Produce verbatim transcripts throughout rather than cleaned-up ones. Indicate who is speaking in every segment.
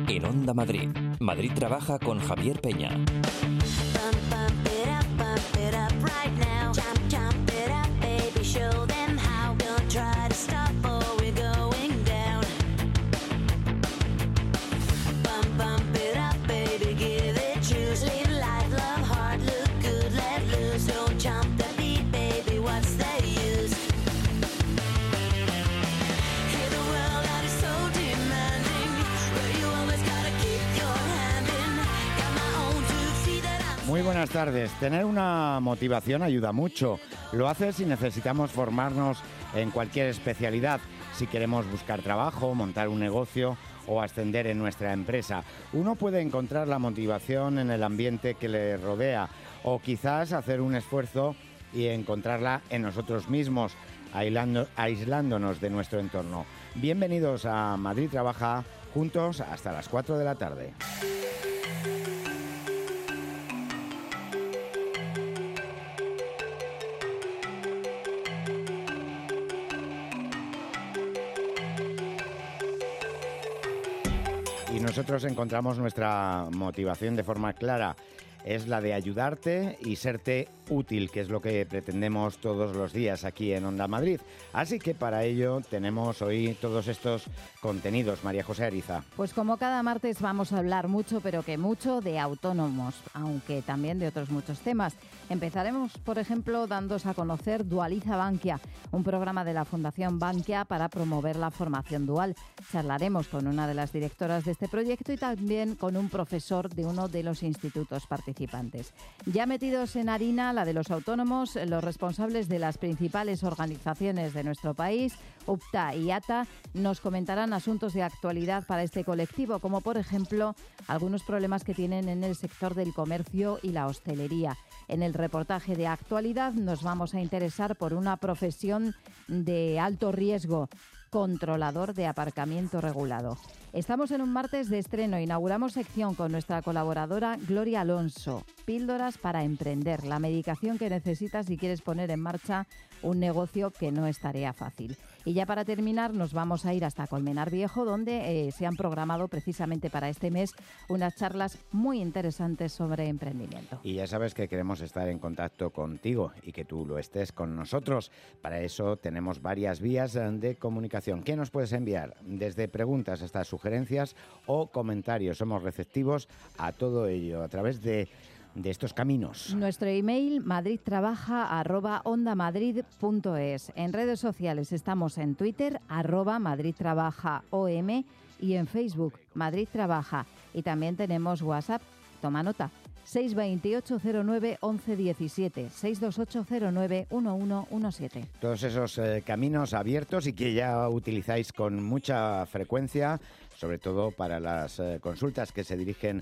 Speaker 1: En Onda Madrid, Madrid Trabaja con Javier Peña.
Speaker 2: Muy buenas tardes. Tener una motivación ayuda mucho. Lo hace si necesitamos formarnos en cualquier especialidad, si queremos buscar trabajo, montar un negocio o ascender en nuestra empresa. Uno puede encontrar la motivación en el ambiente que le rodea o quizás hacer un esfuerzo y encontrarla en nosotros mismos, aislando, aislándonos de nuestro entorno. Bienvenidos a Madrid Trabaja, juntos hasta las cuatro de la tarde. Y nosotros encontramos nuestra motivación de forma clara. Es la de ayudarte y serte útil, que es lo que pretendemos todos los días aquí en Onda Madrid. Así que para ello tenemos hoy todos estos contenidos. María José Ariza.
Speaker 3: Pues como cada martes vamos a hablar mucho, pero que mucho, de autónomos, aunque también de otros muchos temas. Empezaremos, por ejemplo, dándos a conocer Dualiza Bankia, un programa de la Fundación Bankia para promover la formación dual. Charlaremos con una de las directoras de este proyecto y también con un profesor de uno de los institutos participantes. Ya metidos en harina la de los autónomos, los responsables de las principales organizaciones de nuestro país, U P T A y A T A, nos comentarán asuntos de actualidad para este colectivo, como por ejemplo algunos problemas que tienen en el sector del comercio y la hostelería. En el reportaje de actualidad nos vamos a interesar por una profesión de alto riesgo: controlador de aparcamiento regulado. Estamos en un martes de estreno. Inauguramos sección con nuestra colaboradora Gloria Alonso. Píldoras para emprender, la medicación que necesitas si quieres poner en marcha un negocio que no es tarea fácil. Y ya para terminar nos vamos a ir hasta Colmenar Viejo, donde eh, se han programado precisamente para este mes unas charlas muy interesantes sobre emprendimiento.
Speaker 2: Y ya sabes que queremos estar en contacto contigo y que tú lo estés con nosotros. Para eso tenemos varias vías de comunicación. ¿Qué nos puedes enviar? Desde preguntas hasta sugerencias o comentarios. Somos receptivos a todo ello a través de de estos caminos.
Speaker 3: Nuestro email madridtrabaja arroba ondamadrid punto es. En redes sociales estamos en Twitter arroba madridtrabajaom y en Facebook Madrid Trabaja. Y también tenemos WhatsApp. Toma nota: seis dos ocho cero nueve once diecisiete, seis dos ocho cero nueve uno uno uno siete.
Speaker 2: Todos esos eh, caminos abiertos y que ya utilizáis con mucha frecuencia, sobre todo para las eh, consultas que se dirigen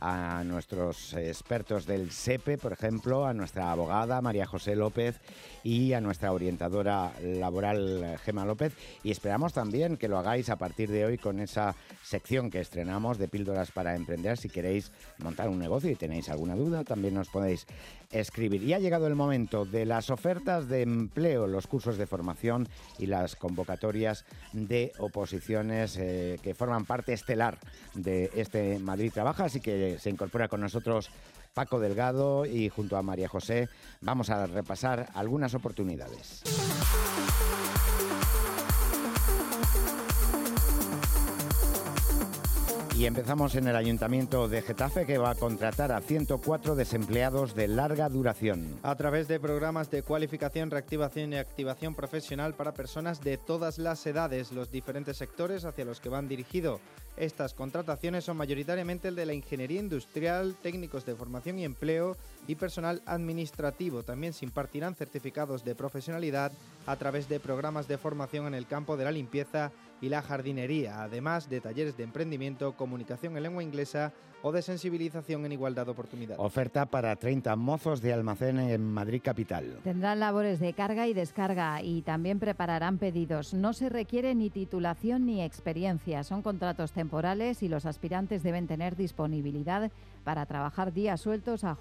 Speaker 2: a nuestros expertos del SEPE, por ejemplo, a nuestra abogada María José López y a nuestra orientadora laboral Gema López. Y esperamos también que lo hagáis a partir de hoy con esa sección que estrenamos de Píldoras para Emprender. Si queréis montar un negocio y tenéis alguna duda, también nos podéis escribir. Y ha llegado el momento de las ofertas de empleo, los cursos de formación y las convocatorias de oposiciones eh, que forman parte estelar de este Madrid Trabaja. Así que se incorpora con nosotros Paco Delgado y junto a María José vamos a repasar algunas oportunidades. Y empezamos en el Ayuntamiento de Getafe, que va a contratar a ciento cuatro desempleados de larga duración.
Speaker 4: A través de programas de cualificación, reactivación y activación profesional para personas de todas las edades, los diferentes sectores hacia los que van dirigidos. Estas contrataciones son mayoritariamente el de la ingeniería industrial, técnicos de formación y empleo y personal administrativo. También se impartirán certificados de profesionalidad a través de programas de formación en el campo de la limpieza y la jardinería, además de talleres de emprendimiento, comunicación en lengua inglesa o de sensibilización en igualdad de oportunidades.
Speaker 2: Oferta para treinta mozos de almacén en Madrid capital.
Speaker 3: Tendrán labores de carga y descarga y también prepararán pedidos. No se requiere ni titulación ni experiencia. Son contratos temporales y los aspirantes deben tener disponibilidad para trabajar días sueltos a jornada completa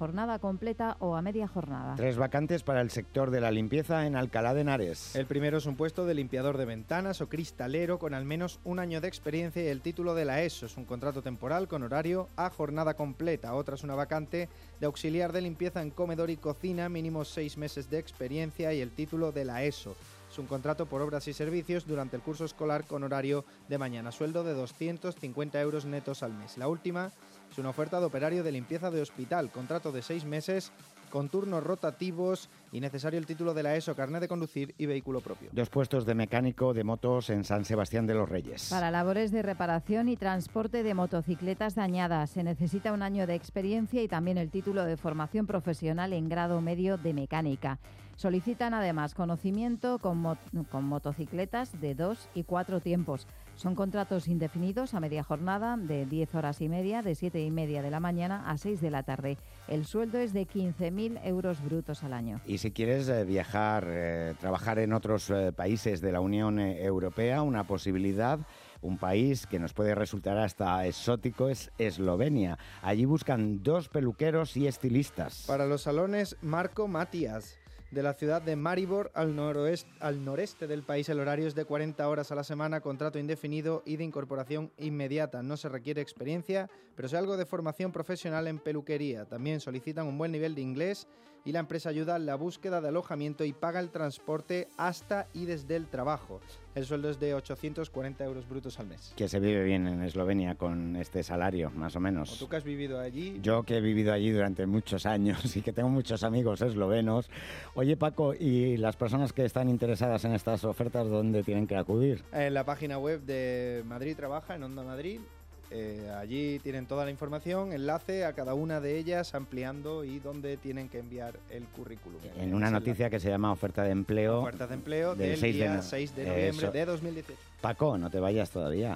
Speaker 3: completa o a media jornada.
Speaker 2: Tres vacantes para el sector de la limpieza en Alcalá de Henares.
Speaker 4: El primero es un puesto de limpiador de ventanas o cristalero con al menos un año de experiencia y el título de la ESO. Es un contrato temporal con horario a jornada completa. Otra es una vacante de auxiliar de limpieza en comedor y cocina, mínimo seis meses de experiencia y el título de la ESO. Es un contrato por obras y servicios durante el curso escolar con horario de mañana. Sueldo de doscientos cincuenta euros netos al mes. La última es una oferta de operario de limpieza de hospital. Contrato de seis meses con turnos rotativos y necesario el título de la ESO, carnet de conducir y vehículo propio.
Speaker 2: Dos puestos de mecánico de motos en San Sebastián de los Reyes.
Speaker 3: Para labores de reparación y transporte de motocicletas dañadas se necesita un año de experiencia y también el título de formación profesional en grado medio de mecánica. Solicitan además conocimiento con, mo- con motocicletas de dos y cuatro tiempos. Son contratos indefinidos a media jornada de diez horas y media, de siete y media de la mañana a seis de la tarde. El sueldo es de quince mil euros brutos al año.
Speaker 2: Y si quieres eh, viajar, eh, trabajar en otros eh, países de la Unión eh, Europea, una posibilidad, un país que nos puede resultar hasta exótico es Eslovenia. Allí buscan dos peluqueros y estilistas.
Speaker 4: Para los salones Marco Matías, de la ciudad de Maribor al noroeste, al noreste del país. El horario es de cuarenta horas a la semana, contrato indefinido y de incorporación inmediata. No se requiere experiencia, pero sí algo de formación profesional en peluquería. También solicitan un buen nivel de inglés y la empresa ayuda en la búsqueda de alojamiento y paga el transporte hasta y desde el trabajo. El sueldo es de ochocientos cuarenta euros brutos al mes.
Speaker 2: Que se vive bien en Eslovenia con este salario, más o menos.
Speaker 4: ¿O tú que has vivido allí?
Speaker 2: Yo que he vivido allí durante muchos años y que tengo muchos amigos eslovenos. Oye, Paco, ¿y las personas que están interesadas en estas ofertas, dónde tienen que acudir?
Speaker 4: En la página web de Madrid Trabaja, en Onda Madrid. Eh, allí tienen toda la información, enlace a cada una de ellas, ampliando y dónde tienen que enviar el currículum.
Speaker 2: En una noticia que se llama oferta de empleo.
Speaker 4: Oferta de empleo
Speaker 2: del
Speaker 4: del
Speaker 2: seis de
Speaker 4: día
Speaker 2: no-
Speaker 4: seis de noviembre
Speaker 2: Eso.
Speaker 4: de dos mil dieciocho.
Speaker 2: Paco, no te vayas todavía.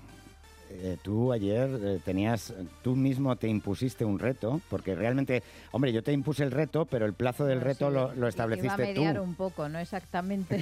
Speaker 2: Eh, tú ayer eh, tenías, tú mismo te impusiste un reto, porque realmente, hombre, yo te impuse el reto, pero el plazo del
Speaker 3: No,
Speaker 2: reto
Speaker 3: sí,
Speaker 2: lo, lo
Speaker 3: iba a
Speaker 2: estableciste
Speaker 3: mediar
Speaker 2: tú.
Speaker 3: un poco, no exactamente.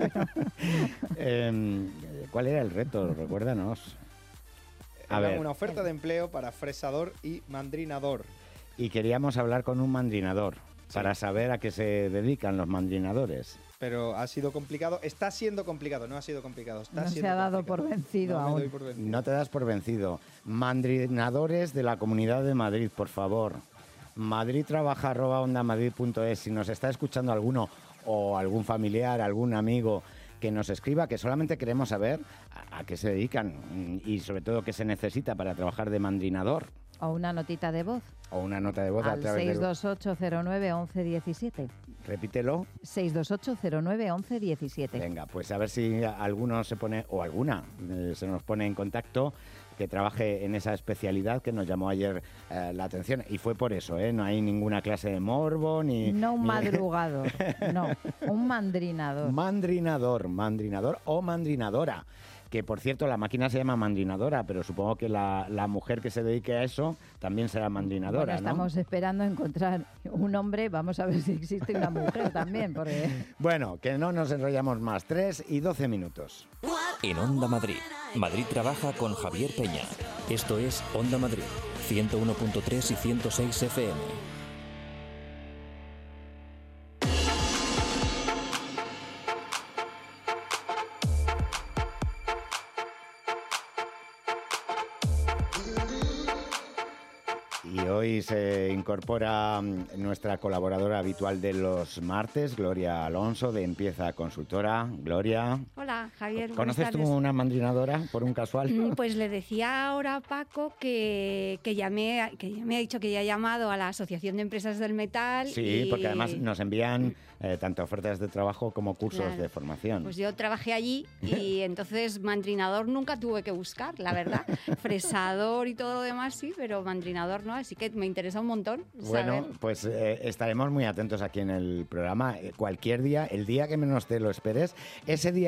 Speaker 2: Eh, ¿Cuál era el reto? Recuérdanos. A
Speaker 4: Era
Speaker 2: ver,
Speaker 4: una oferta de empleo para fresador y mandrinador.
Speaker 2: y queríamos hablar con un mandrinador para saber a qué se dedican los mandrinadores.
Speaker 4: Pero ha sido complicado, está siendo complicado, no ha sido complicado. Está
Speaker 3: No se
Speaker 4: siendo
Speaker 3: ha dado
Speaker 4: complicado.
Speaker 3: por vencido
Speaker 4: No me
Speaker 3: aún.
Speaker 4: doy por vencido.
Speaker 2: No te das por vencido. Mandrinadores de la Comunidad de Madrid, por favor. Madrid trabaja arroba ondamadrid punto es. Si nos está escuchando alguno o algún familiar, algún amigo que nos escriba, que solamente queremos saber a, a qué se dedican y sobre todo qué se necesita para trabajar de mandrinador.
Speaker 3: O una notita de voz
Speaker 2: O una nota de voz a
Speaker 3: al
Speaker 2: través
Speaker 3: seis
Speaker 2: de...
Speaker 3: dos ocho cero nueve once diecisiete.
Speaker 2: Repítelo.
Speaker 3: seis dos ocho cero nueve once diecisiete.
Speaker 2: Venga, pues a ver si alguno se pone, o alguna eh, se nos pone en contacto, que trabaje en esa especialidad que nos llamó ayer eh, la atención. Y fue por eso, ¿eh? No hay ninguna clase de morbo ni...
Speaker 3: No un
Speaker 2: ni-
Speaker 3: madrugador, no, un mandrinador.
Speaker 2: Mandrinador, mandrinador o mandrinadora. Que, por cierto, la máquina se llama mandrinadora, pero supongo que la, la mujer que se dedique a eso también será mandrinadora,
Speaker 3: Bueno,
Speaker 2: ¿no?
Speaker 3: estamos esperando encontrar un hombre, vamos a ver si existe una mujer también, porque...
Speaker 2: Bueno, que no nos enrollamos más. tres y doce minutos.
Speaker 1: En Onda Madrid, Madrid trabaja con Javier Peña. Esto es Onda Madrid, ciento uno punto tres y ciento seis F M.
Speaker 2: Y hoy se incorpora mm, nuestra colaboradora habitual de los martes, Gloria Alonso, de Empieza Consultora. Gloria,
Speaker 5: Hola, Javier. buenas
Speaker 2: ¿conoces tú
Speaker 5: tardes.
Speaker 2: una mandrinadora por un casual?
Speaker 5: Mm, Pues le decía ahora a Paco que, que, llamé, que ya me ha dicho que ya ha llamado a la Asociación de Empresas del Metal.
Speaker 2: Sí,
Speaker 5: y-
Speaker 2: porque además nos envían eh, tanto ofertas de trabajo como cursos
Speaker 5: Claro.
Speaker 2: de formación.
Speaker 5: Pues yo trabajé allí y entonces mandrinador nunca tuve que buscar, la verdad. Fresador y todo lo demás sí, pero mandrinador no, así que me interesa un montón
Speaker 2: Bueno,
Speaker 5: saber.
Speaker 2: pues eh, estaremos muy atentos aquí en el programa. Eh, cualquier día, el día que menos te lo esperes, ese día que a lo mejor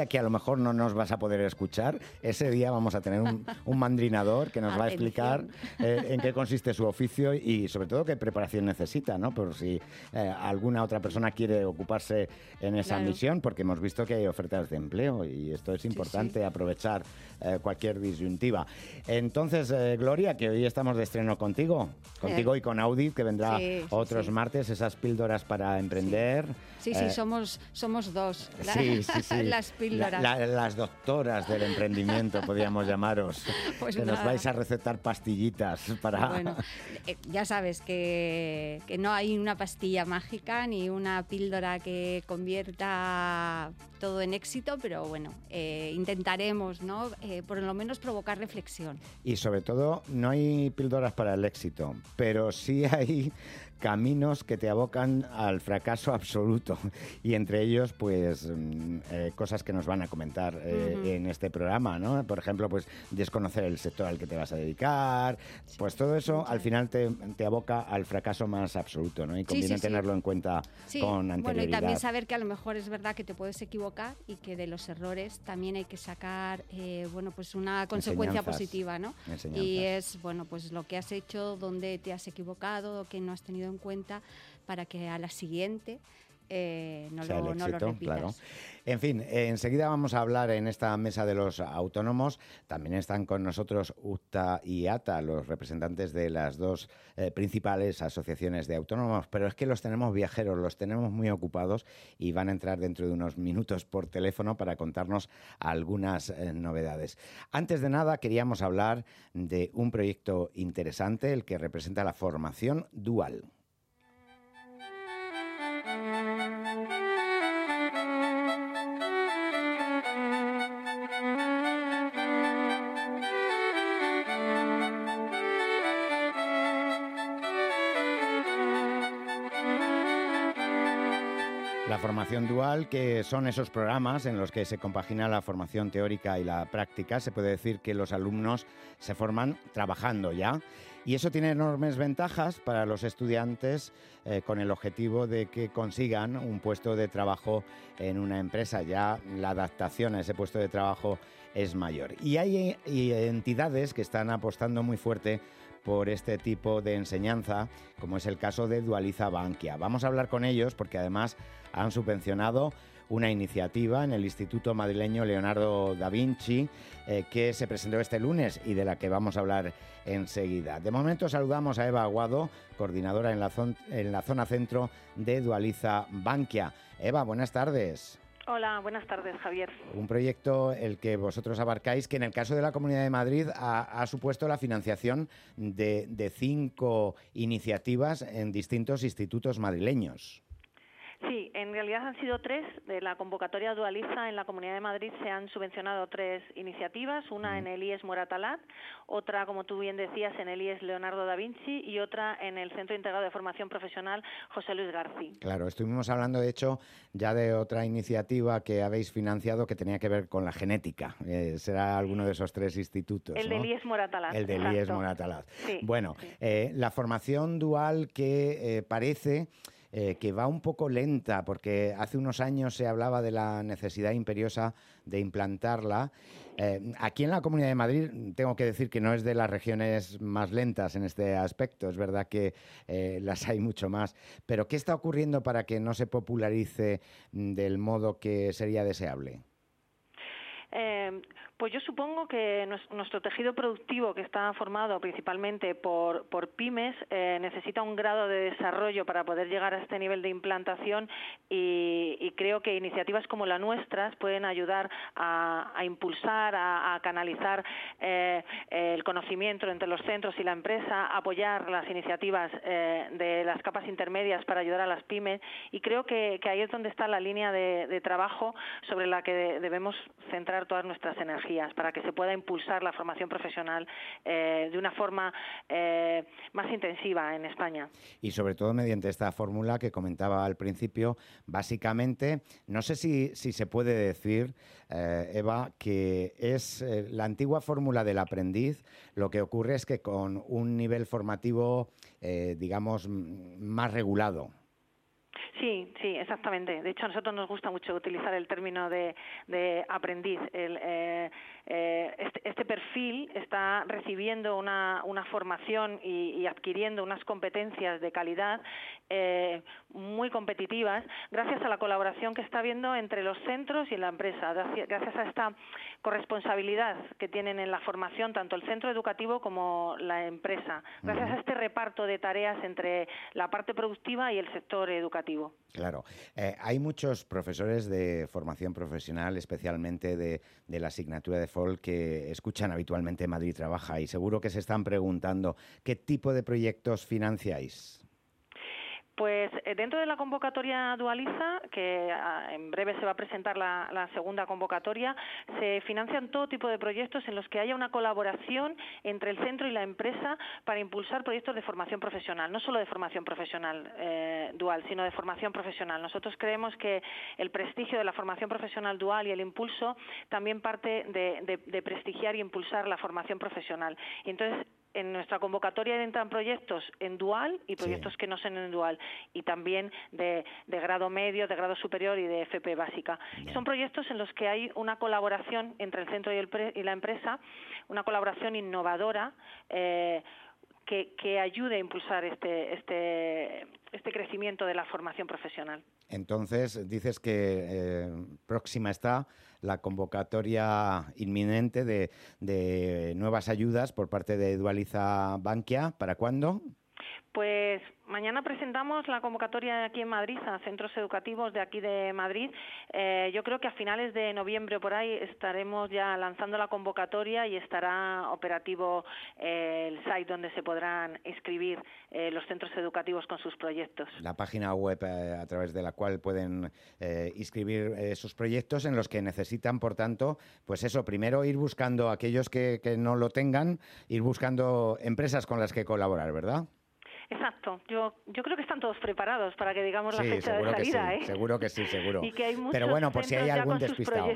Speaker 2: mejor no nos vas a poder escuchar. Ese día vamos a tener un, un mandrinador que nos va a explicar eh, en qué consiste su oficio y sobre todo qué preparación necesita, ¿no? Por si eh, alguna otra persona quiere ocuparse en esa
Speaker 5: Claro.
Speaker 2: misión, porque hemos visto que hay ofertas de empleo y esto es importante,
Speaker 5: sí.
Speaker 2: aprovechar eh, cualquier disyuntiva. Entonces, eh, Gloria, que hoy estamos de estreno contigo, contigo
Speaker 5: Eh.
Speaker 2: y con Audit, que vendrá
Speaker 5: Sí, sí,
Speaker 2: otros
Speaker 5: sí.
Speaker 2: martes, esas píldoras para emprender.
Speaker 5: Sí, sí,
Speaker 2: Eh,
Speaker 5: somos, somos dos. la-
Speaker 2: Sí, sí, sí.
Speaker 5: Las píldoras.
Speaker 2: La- la- las doctoras del emprendimiento, podríamos llamaros.
Speaker 5: Pues
Speaker 2: que nos
Speaker 5: nada.
Speaker 2: vais a recetar pastillitas para...
Speaker 5: Bueno, eh, ya sabes que, que no hay una pastilla mágica ni una píldora que convierta todo en éxito, pero bueno, eh, intentaremos, ¿no? Eh, por lo menos provocar reflexión.
Speaker 2: Y sobre todo, no hay píldoras para el éxito, pero sí hay caminos que te abocan al fracaso absoluto. Y entre ellos, pues, mm, eh, cosas que nos van a comentar eh,
Speaker 5: Ujú.
Speaker 2: en este programa, ¿no? Por ejemplo, pues, desconocer el sector al que te vas a dedicar. Pues todo eso, al final, te, te aboca al fracaso más absoluto, ¿no? Y conviene
Speaker 5: sí, sí.
Speaker 2: tenerlo en cuenta
Speaker 5: Sí,
Speaker 2: con
Speaker 5: bueno, y
Speaker 2: anterioridad.
Speaker 5: también saber que a lo mejor es verdad que te puedes equivocar y que de los errores también hay que sacar, eh, bueno, pues una consecuencia
Speaker 2: Enseñanzas.
Speaker 5: positiva, ¿no?
Speaker 2: Enseñanzas.
Speaker 5: Y es, bueno, pues lo que has hecho, dónde te has equivocado, que no has tenido en cuenta para que a la siguiente eh, no,
Speaker 2: sea
Speaker 5: lo,
Speaker 2: el
Speaker 5: no lo
Speaker 2: éxito,
Speaker 5: repitas.
Speaker 2: claro. En fin, eh, enseguida vamos a hablar en esta mesa de los autónomos. También están con nosotros U T A y A T A, los representantes de las dos eh, principales asociaciones de autónomos, pero es que los tenemos viajeros, los tenemos muy ocupados y van a entrar dentro de unos minutos por teléfono para contarnos algunas eh, novedades. Antes de nada, queríamos hablar de un proyecto interesante, el que representa la formación dual. La formación dual, que son esos programas en los que se compagina la formación teórica y la práctica, se puede decir que los alumnos se forman trabajando ya. Y eso tiene enormes ventajas para los estudiantes eh, con el objetivo de que consigan un puesto de trabajo en una empresa. Ya la adaptación a ese puesto de trabajo es mayor. Y hay eh, entidades que están apostando muy fuerte por este tipo de enseñanza, como es el caso de Dualiza Bankia. Vamos a hablar con ellos porque además han subvencionado una iniciativa en el Instituto Madrileño Leonardo da Vinci eh, que se presentó este lunes y de la que vamos a hablar enseguida. De momento saludamos a Eva Aguado, coordinadora en la, zon- en la zona centro de Dualiza Bankia. Eva, buenas tardes.
Speaker 6: Hola, buenas tardes, Javier.
Speaker 2: Un proyecto el que vosotros abarcáis, que en el caso de la Comunidad de Madrid ha, ha supuesto la financiación de, de cinco iniciativas en distintos institutos madrileños.
Speaker 6: Sí, en realidad han sido tres. De la convocatoria Dualiza en la Comunidad de Madrid se han subvencionado tres iniciativas, una en el I E S Moratalaz, otra, como tú bien decías, en el I E S Leonardo da Vinci y otra en el Centro Integrado de Formación Profesional José Luis García.
Speaker 2: Claro, estuvimos hablando, de hecho, ya de otra iniciativa que habéis financiado que tenía que ver con la genética. Eh, será alguno de esos tres institutos,
Speaker 6: El
Speaker 2: ¿no?
Speaker 6: del I E S Moratalaz.
Speaker 2: El del
Speaker 6: exacto.
Speaker 2: I E S Moratalaz.
Speaker 6: Sí,
Speaker 2: Bueno,
Speaker 6: sí.
Speaker 2: eh, la formación dual que eh, parece eh, que va un poco lenta, porque hace unos años se hablaba de la necesidad imperiosa de implantarla. Eh, aquí en la Comunidad de Madrid tengo que decir que no es de las regiones más lentas en este aspecto, es verdad que eh, las hay mucho más, pero ¿qué está ocurriendo para que no se popularice mm, del modo que sería deseable?
Speaker 6: Eh, pues yo supongo que nos, nuestro tejido productivo, que está formado principalmente por, por pymes, eh, necesita un grado de desarrollo para poder llegar a este nivel de implantación y, y creo que iniciativas como la nuestra pueden ayudar a, a impulsar, a, a canalizar eh, el conocimiento entre los centros y la empresa, apoyar las iniciativas eh, de las capas intermedias para ayudar a las pymes y creo que, que ahí es donde está la línea de, de trabajo sobre la que de, debemos centrar todas nuestras energías para que se pueda impulsar la formación profesional eh, de una forma eh, más intensiva en España.
Speaker 2: Y sobre todo mediante esta fórmula que comentaba al principio, básicamente, no sé si, si se puede decir, eh, Eva, que es eh, la antigua fórmula del aprendiz. Lo que ocurre es que con un nivel formativo, eh, digamos, m- más regulado.
Speaker 6: Sí, sí, exactamente. De hecho, a nosotros nos gusta mucho utilizar el término de, de aprendiz. El, eh, eh, este, este perfil está recibiendo una, una formación y, y adquiriendo unas competencias de calidad eh, muy competitivas gracias a la colaboración que está habiendo entre los centros y la empresa, gracias a esta corresponsabilidad que tienen en la formación tanto el centro educativo como la empresa, gracias a este reparto de tareas entre la parte productiva y el sector educativo.
Speaker 2: Claro. Eh, hay muchos profesores de formación profesional, especialmente de, de la asignatura de F O L, que escuchan habitualmente Madrid Trabaja y seguro que se están preguntando ¿qué tipo de proyectos financiáis?
Speaker 6: Pues dentro de la convocatoria Dualiza, que en breve se va a presentar la, la segunda convocatoria, se financian todo tipo de proyectos en los que haya una colaboración entre el centro y la empresa para impulsar proyectos de formación profesional, no solo de formación profesional eh, dual, sino de formación profesional. Nosotros creemos que el prestigio de la formación profesional dual y el impulso también parte de, de, de prestigiar y impulsar la formación profesional. Y entonces, en nuestra convocatoria entran proyectos en dual y proyectos sí. que no son en dual, y también de, de grado medio, de grado superior y de F P básica. Yeah. Son proyectos en los que hay una colaboración entre el centro y, el pre, y la empresa, una colaboración innovadora eh, que, que ayude a impulsar este, este, este crecimiento de la formación profesional.
Speaker 2: Entonces, dices que eh, próxima está la convocatoria inminente de, de nuevas ayudas por parte de Dualiza Bankia. ¿Para cuándo?
Speaker 6: Pues mañana presentamos la convocatoria aquí en Madrid, a centros educativos de aquí de Madrid. Eh, yo creo que a finales de noviembre por ahí estaremos ya lanzando la convocatoria y estará operativo eh, el site donde se podrán inscribir eh, los centros educativos con sus proyectos.
Speaker 2: La página web eh, a través de la cual pueden eh, inscribir eh, sus proyectos, en los que necesitan, por tanto, pues eso, primero ir buscando a aquellos que, que no lo tengan, ir buscando empresas con las que colaborar, ¿verdad?
Speaker 6: Exacto. Yo yo creo que están todos preparados para que digamos
Speaker 2: sí,
Speaker 6: la fecha de salida,
Speaker 2: sí,
Speaker 6: ¿eh?
Speaker 2: Seguro que sí, seguro.
Speaker 6: Y que hay muchos
Speaker 2: Pero bueno, por si hay algún despistado.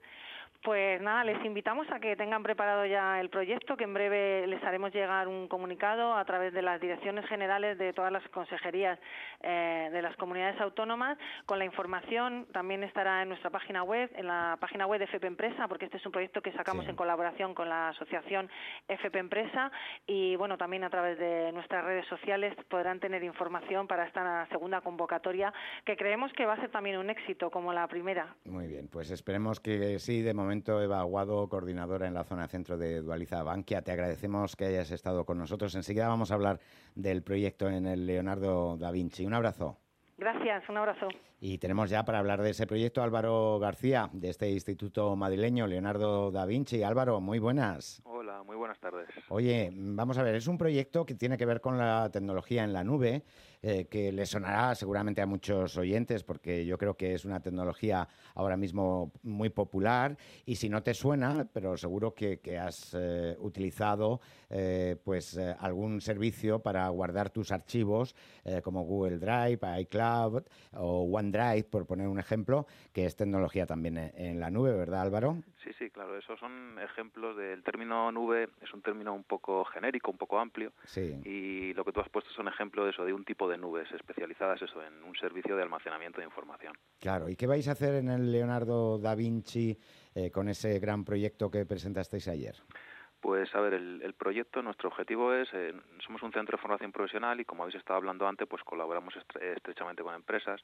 Speaker 6: Pues nada, les invitamos a que tengan preparado ya el proyecto, que en breve les haremos llegar un comunicado a través de las direcciones generales de todas las consejerías eh, de las comunidades autónomas, con la información. También estará en nuestra página web, en la página web de F P Empresa, porque este es un proyecto que sacamos sí. en colaboración con la asociación F P Empresa, y bueno, también a través de nuestras redes sociales podrán tener información para esta segunda convocatoria, que creemos que va a ser también un éxito como la primera.
Speaker 2: Muy bien, pues esperemos que sí. De momento, Eva Aguado, coordinadora en la zona centro de Dualiza Bankia, te agradecemos que hayas estado con nosotros. Enseguida vamos a hablar del proyecto en el Leonardo da Vinci. Un abrazo.
Speaker 6: Gracias, un abrazo.
Speaker 2: Y tenemos ya para hablar de ese proyecto Álvaro García, de este instituto madrileño, Leonardo da Vinci. Álvaro, muy buenas.
Speaker 7: Hola, muy buenas tardes.
Speaker 2: Oye, vamos a ver, es un proyecto que tiene que ver con la tecnología en la nube, eh, que le sonará seguramente a muchos oyentes, porque yo creo que es una tecnología ahora mismo muy popular, y si no te suena, pero seguro que, que has eh, utilizado eh, pues eh, algún servicio para guardar tus archivos, eh, como Google Drive, iCloud o OneDrive, por poner un ejemplo, que es tecnología también en, en la nube, ¿verdad, Álvaro?
Speaker 7: Sí, sí, claro, esos son ejemplos del término nube. Es un término un poco genérico, un poco amplio,
Speaker 2: sí.
Speaker 7: Y lo que tú has puesto son ejemplos de eso, de un tipo de nubes especializadas eso en un servicio de almacenamiento de información.
Speaker 2: Claro, ¿y qué vais a hacer en el Leonardo da Vinci eh, con ese gran proyecto que presentasteis ayer?
Speaker 7: Pues a ver, el, el proyecto, nuestro objetivo es, eh, somos un centro de formación profesional y como habéis estado hablando antes, pues colaboramos estre- estrechamente con empresas.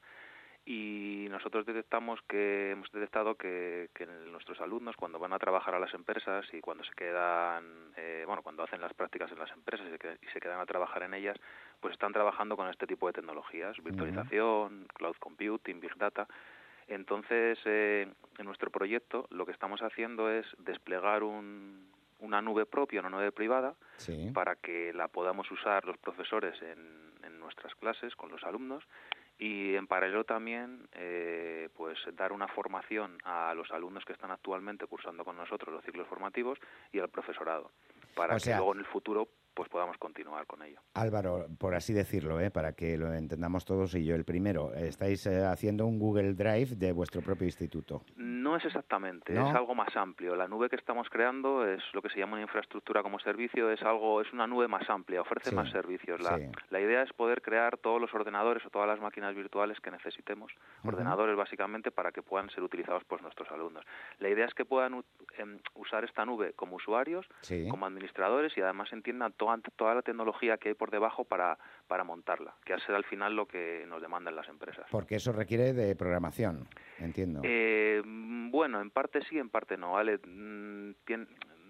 Speaker 7: Y nosotros detectamos que hemos detectado que, que nuestros alumnos, cuando van a trabajar a las empresas y cuando se quedan, eh, bueno, cuando hacen las prácticas en las empresas y se, quedan, y se quedan a trabajar en ellas, pues están trabajando con este tipo de tecnologías, virtualización, uh-huh. cloud computing, big data. Entonces, eh, en nuestro proyecto lo que estamos haciendo es desplegar un, una nube propia, una nube privada,
Speaker 2: sí.
Speaker 7: para que la podamos usar los profesores en, en nuestras clases con los alumnos. Y en paralelo también, eh, pues dar una formación a los alumnos que están actualmente cursando con nosotros los ciclos formativos y al profesorado, para
Speaker 2: o sea,
Speaker 7: que luego en el futuro pues podamos continuar con ello.
Speaker 2: Álvaro, por así decirlo, ¿eh? para que lo entendamos todos y yo el primero, estáis eh, haciendo un Google Drive de vuestro propio instituto.
Speaker 7: No es exactamente,
Speaker 2: ¿No?
Speaker 7: es algo más amplio. La nube que estamos creando es lo que se llama una infraestructura como servicio, es algo, es una nube más amplia, ofrece
Speaker 2: Sí,
Speaker 7: más servicios. La,
Speaker 2: sí.
Speaker 7: la idea es poder crear todos los ordenadores o todas las máquinas virtuales que necesitemos,
Speaker 2: Ujú.
Speaker 7: ordenadores básicamente para que puedan ser utilizados por nuestros alumnos. La idea es que puedan u- em, usar esta nube como usuarios,
Speaker 2: Sí.
Speaker 7: como administradores y además entiendan toda, toda la tecnología que hay por debajo para, para montarla, que será al final lo que nos demandan las empresas.
Speaker 2: Porque eso requiere de programación, entiendo.
Speaker 7: Eh, bueno, en parte sí, en parte no, ¿vale? Mm, tien-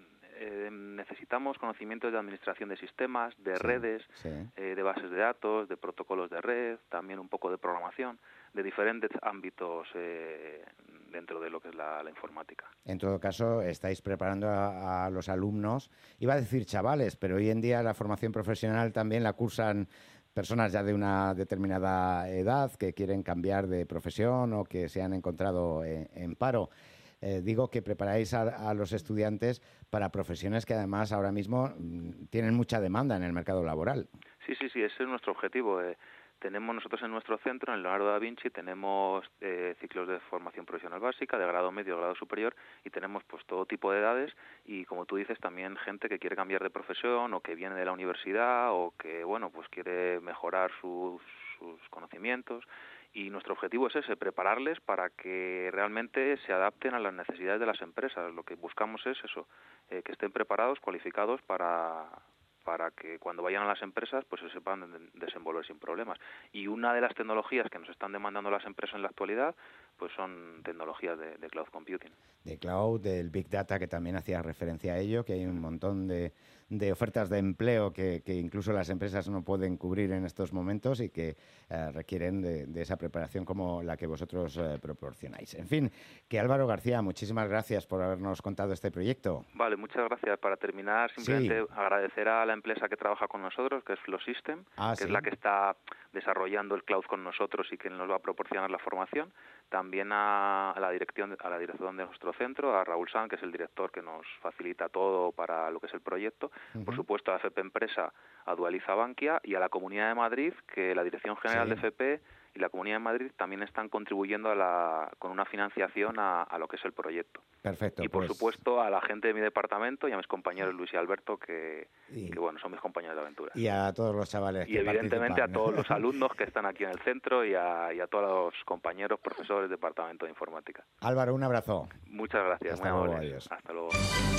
Speaker 7: eh, necesitamos conocimientos de administración de sistemas, de
Speaker 2: Sí,
Speaker 7: redes,
Speaker 2: sí.
Speaker 7: eh, de bases de datos, de protocolos de red, también un poco de programación, de diferentes ámbitos eh, dentro de lo que es la, la informática.
Speaker 2: En todo caso, estáis preparando a, a los alumnos, iba a decir chavales, pero hoy en día la formación profesional también la cursan personas ya de una determinada edad que quieren cambiar de profesión o que se han encontrado en, en paro. Eh, digo que preparáis a, a los estudiantes para profesiones que además ahora mismo mm, tienen mucha demanda en el mercado laboral.
Speaker 7: Sí, sí, sí, ese es nuestro objetivo. Eh, tenemos nosotros en nuestro centro, en Leonardo da Vinci, tenemos eh, ciclos de formación profesional básica, de grado medio, de grado superior, y tenemos pues todo tipo de edades y, como tú dices, también gente que quiere cambiar de profesión o que viene de la universidad o que, bueno, pues quiere mejorar sus, sus conocimientos. Y nuestro objetivo es ese, prepararles para que realmente se adapten a las necesidades de las empresas. Lo que buscamos es eso, eh, que estén preparados, cualificados para... para que cuando vayan a las empresas pues se sepan de- desenvolver sin problemas. Y una de las tecnologías que nos están demandando las empresas en la actualidad pues son tecnologías de, de cloud computing.
Speaker 2: De cloud, del Big Data, que también hacía referencia a ello, que hay un montón de, de ofertas de empleo que, que incluso las empresas no pueden cubrir en estos momentos y que eh, requieren de, de esa preparación como la que vosotros eh, proporcionáis. En fin, que Álvaro García, muchísimas gracias por habernos contado este proyecto.
Speaker 7: Vale, muchas gracias. Para terminar, simplemente
Speaker 2: Sí.
Speaker 7: agradecer a la empresa que trabaja con nosotros, que es Flowsystem,
Speaker 2: Ah,
Speaker 7: que
Speaker 2: sí.
Speaker 7: es la que está desarrollando el cloud con nosotros y que nos va a proporcionar la formación. También a, a la dirección a la dirección de nuestro centro, a Raúl San, que es el director que nos facilita todo para lo que es el proyecto.
Speaker 2: Ujú.
Speaker 7: Por supuesto, a F P Empresa, a Dualiza Bankia y a la Comunidad de Madrid, que la Dirección General
Speaker 2: Sí.
Speaker 7: de F P y la Comunidad de Madrid también están contribuyendo a la, con una financiación a, a lo que es el proyecto.
Speaker 2: Perfecto.
Speaker 7: Y por
Speaker 2: pues,
Speaker 7: supuesto a la gente de mi departamento y a mis compañeros Luis y Alberto, que,
Speaker 2: Y-
Speaker 7: que bueno, son mis compañeros de aventura.
Speaker 2: Y a todos los chavales
Speaker 7: Y
Speaker 2: que
Speaker 7: evidentemente a
Speaker 2: participan.
Speaker 7: todos los alumnos que están aquí en el centro y a, y a todos los compañeros, profesores del departamento de informática.
Speaker 2: Álvaro, un abrazo.
Speaker 7: Muchas gracias.
Speaker 2: Hasta
Speaker 7: muy
Speaker 2: luego,
Speaker 7: amables.
Speaker 2: adiós.
Speaker 7: Hasta luego.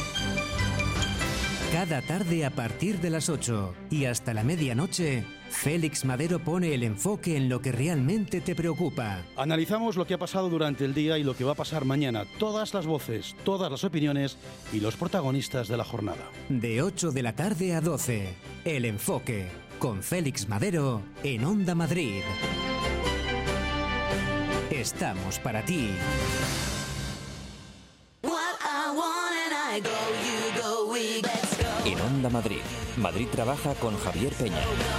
Speaker 8: Cada tarde a partir de las ocho y hasta la medianoche, Félix Madero pone el enfoque en lo que realmente te preocupa.
Speaker 9: Analizamos lo que ha pasado durante el día y lo que va a pasar mañana. Todas las voces, todas las opiniones y los protagonistas de la jornada.
Speaker 8: De ocho de la tarde a doce, El Enfoque, con Félix Madero en Onda Madrid. Estamos para ti.
Speaker 1: En Onda Madrid, Madrid trabaja con Javier Peña.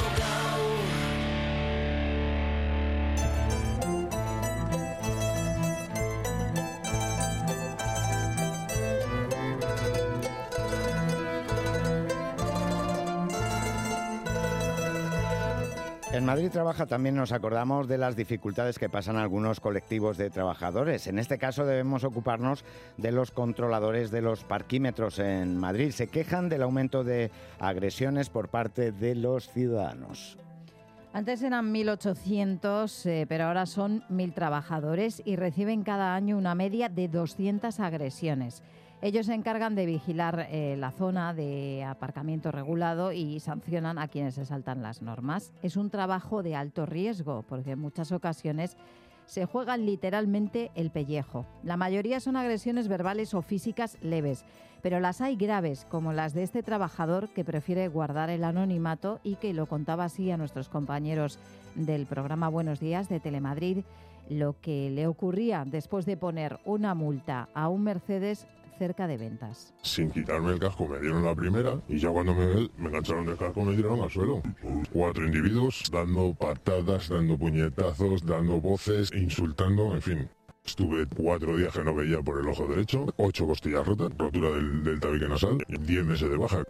Speaker 2: En Madrid Trabaja también nos acordamos de las dificultades que pasan algunos colectivos de trabajadores. En este caso debemos ocuparnos de los controladores de los parquímetros en Madrid. Se quejan del aumento de agresiones por parte de los ciudadanos.
Speaker 3: Antes eran mil ochocientos, eh, pero ahora son mil trabajadores y reciben cada año una media de doscientas agresiones. Ellos se encargan de vigilar eh, la zona de aparcamiento regulado y sancionan a quienes se saltan las normas. Es un trabajo de alto riesgo porque en muchas ocasiones se juegan literalmente el pellejo. La mayoría son agresiones verbales o físicas leves, pero las hay graves, como las de este trabajador que prefiere guardar el anonimato y que lo contaba así a nuestros compañeros del programa Buenos Días de Telemadrid, lo que le ocurría después de poner una multa a un Mercedes cerca de Ventas.
Speaker 10: Sin quitarme el casco me dieron la primera y ya cuando me, me engancharon el casco me tiraron al suelo. Cuatro individuos dando patadas, dando puñetazos, dando voces, insultando, en fin. Estuve cuatro días que no veía por el ojo derecho, ocho costillas rotas, rotura del, del tabique nasal, diez meses de baja.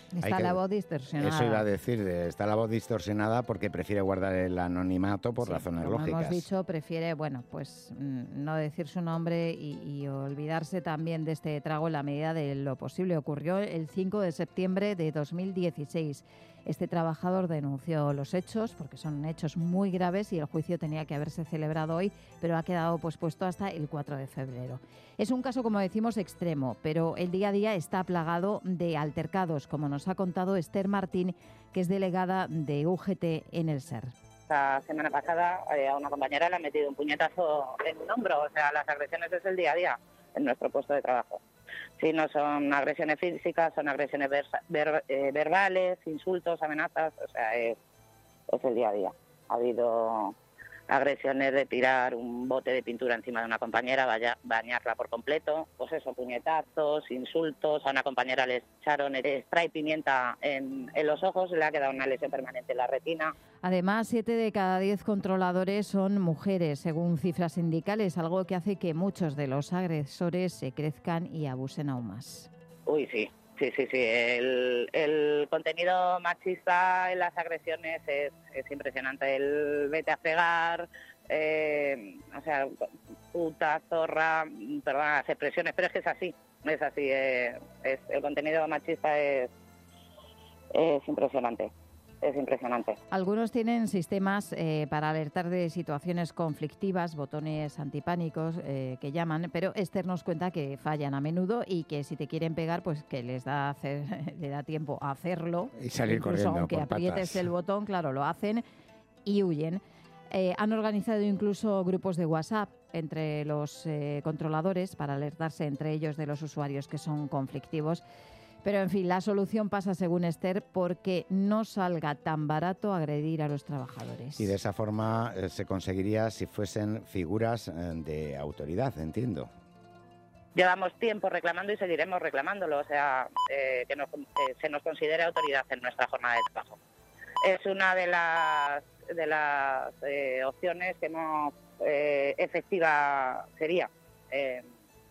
Speaker 3: Está
Speaker 2: que,
Speaker 3: la voz distorsionada.
Speaker 2: Eso iba a decir, está la voz distorsionada porque prefiere guardar el anonimato por
Speaker 3: sí,
Speaker 2: razones
Speaker 3: como
Speaker 2: lógicas.
Speaker 3: hemos dicho, prefiere, bueno, pues no decir su nombre y, y olvidarse también de este trago en la medida de lo posible. Ocurrió el cinco de septiembre de dos mil dieciséis. Este trabajador denunció los hechos porque son hechos muy graves y el juicio tenía que haberse celebrado hoy, pero ha quedado pospuesto hasta el cuatro de febrero. Es un caso, como decimos, extremo, pero el día a día está plagado de altercados, como nos ha contado Esther Martín, que es delegada de U G T en el S E R.
Speaker 11: La semana pasada eh, a una compañera le han metido un puñetazo en un hombro, o sea, las agresiones es el día a día en nuestro puesto de trabajo. Si no son agresiones físicas, son agresiones ver, ver, eh, verbales, insultos, amenazas, o sea, es, es el día a día. Ha habido agresiones de tirar un bote de pintura encima de una compañera, vaya, bañarla por completo, pues eso, puñetazos, insultos. A una compañera le echaron el spray pimienta en, en los ojos, le ha quedado una lesión permanente en la retina.
Speaker 3: Además, siete de cada diez controladores son mujeres, según cifras sindicales, algo que hace que muchos de los agresores se crezcan y abusen aún más.
Speaker 11: Uy, sí. Sí, sí, sí. El, el contenido machista en las agresiones es, es impresionante. El vete a fregar, eh, o sea, puta, zorra, perdón, las expresiones, pero es que es así, es así. Eh, es, el contenido machista es, es impresionante. Es impresionante.
Speaker 3: Algunos tienen sistemas eh, para alertar de situaciones conflictivas, botones antipánicos eh, que llaman, pero Esther nos cuenta que fallan a menudo y que si te quieren pegar, pues que les da hacer, le da tiempo a hacerlo.
Speaker 2: Y salir
Speaker 3: Incluso
Speaker 2: corriendo
Speaker 3: aunque
Speaker 2: por
Speaker 3: aprietes
Speaker 2: patas.
Speaker 3: el botón, claro, lo hacen y huyen. Eh, han organizado incluso grupos de WhatsApp entre los eh, controladores para alertarse entre ellos de los usuarios que son conflictivos. Pero, en fin, la solución pasa, según Esther, porque no salga tan barato agredir a los trabajadores.
Speaker 2: Y de esa forma eh, se conseguiría si fuesen figuras eh, de autoridad, entiendo.
Speaker 11: Llevamos tiempo reclamando y seguiremos reclamándolo, o sea, eh, que, nos, que se nos considere autoridad en nuestra jornada de trabajo. Es una de las, de las eh, opciones que más eh, efectiva sería, eh,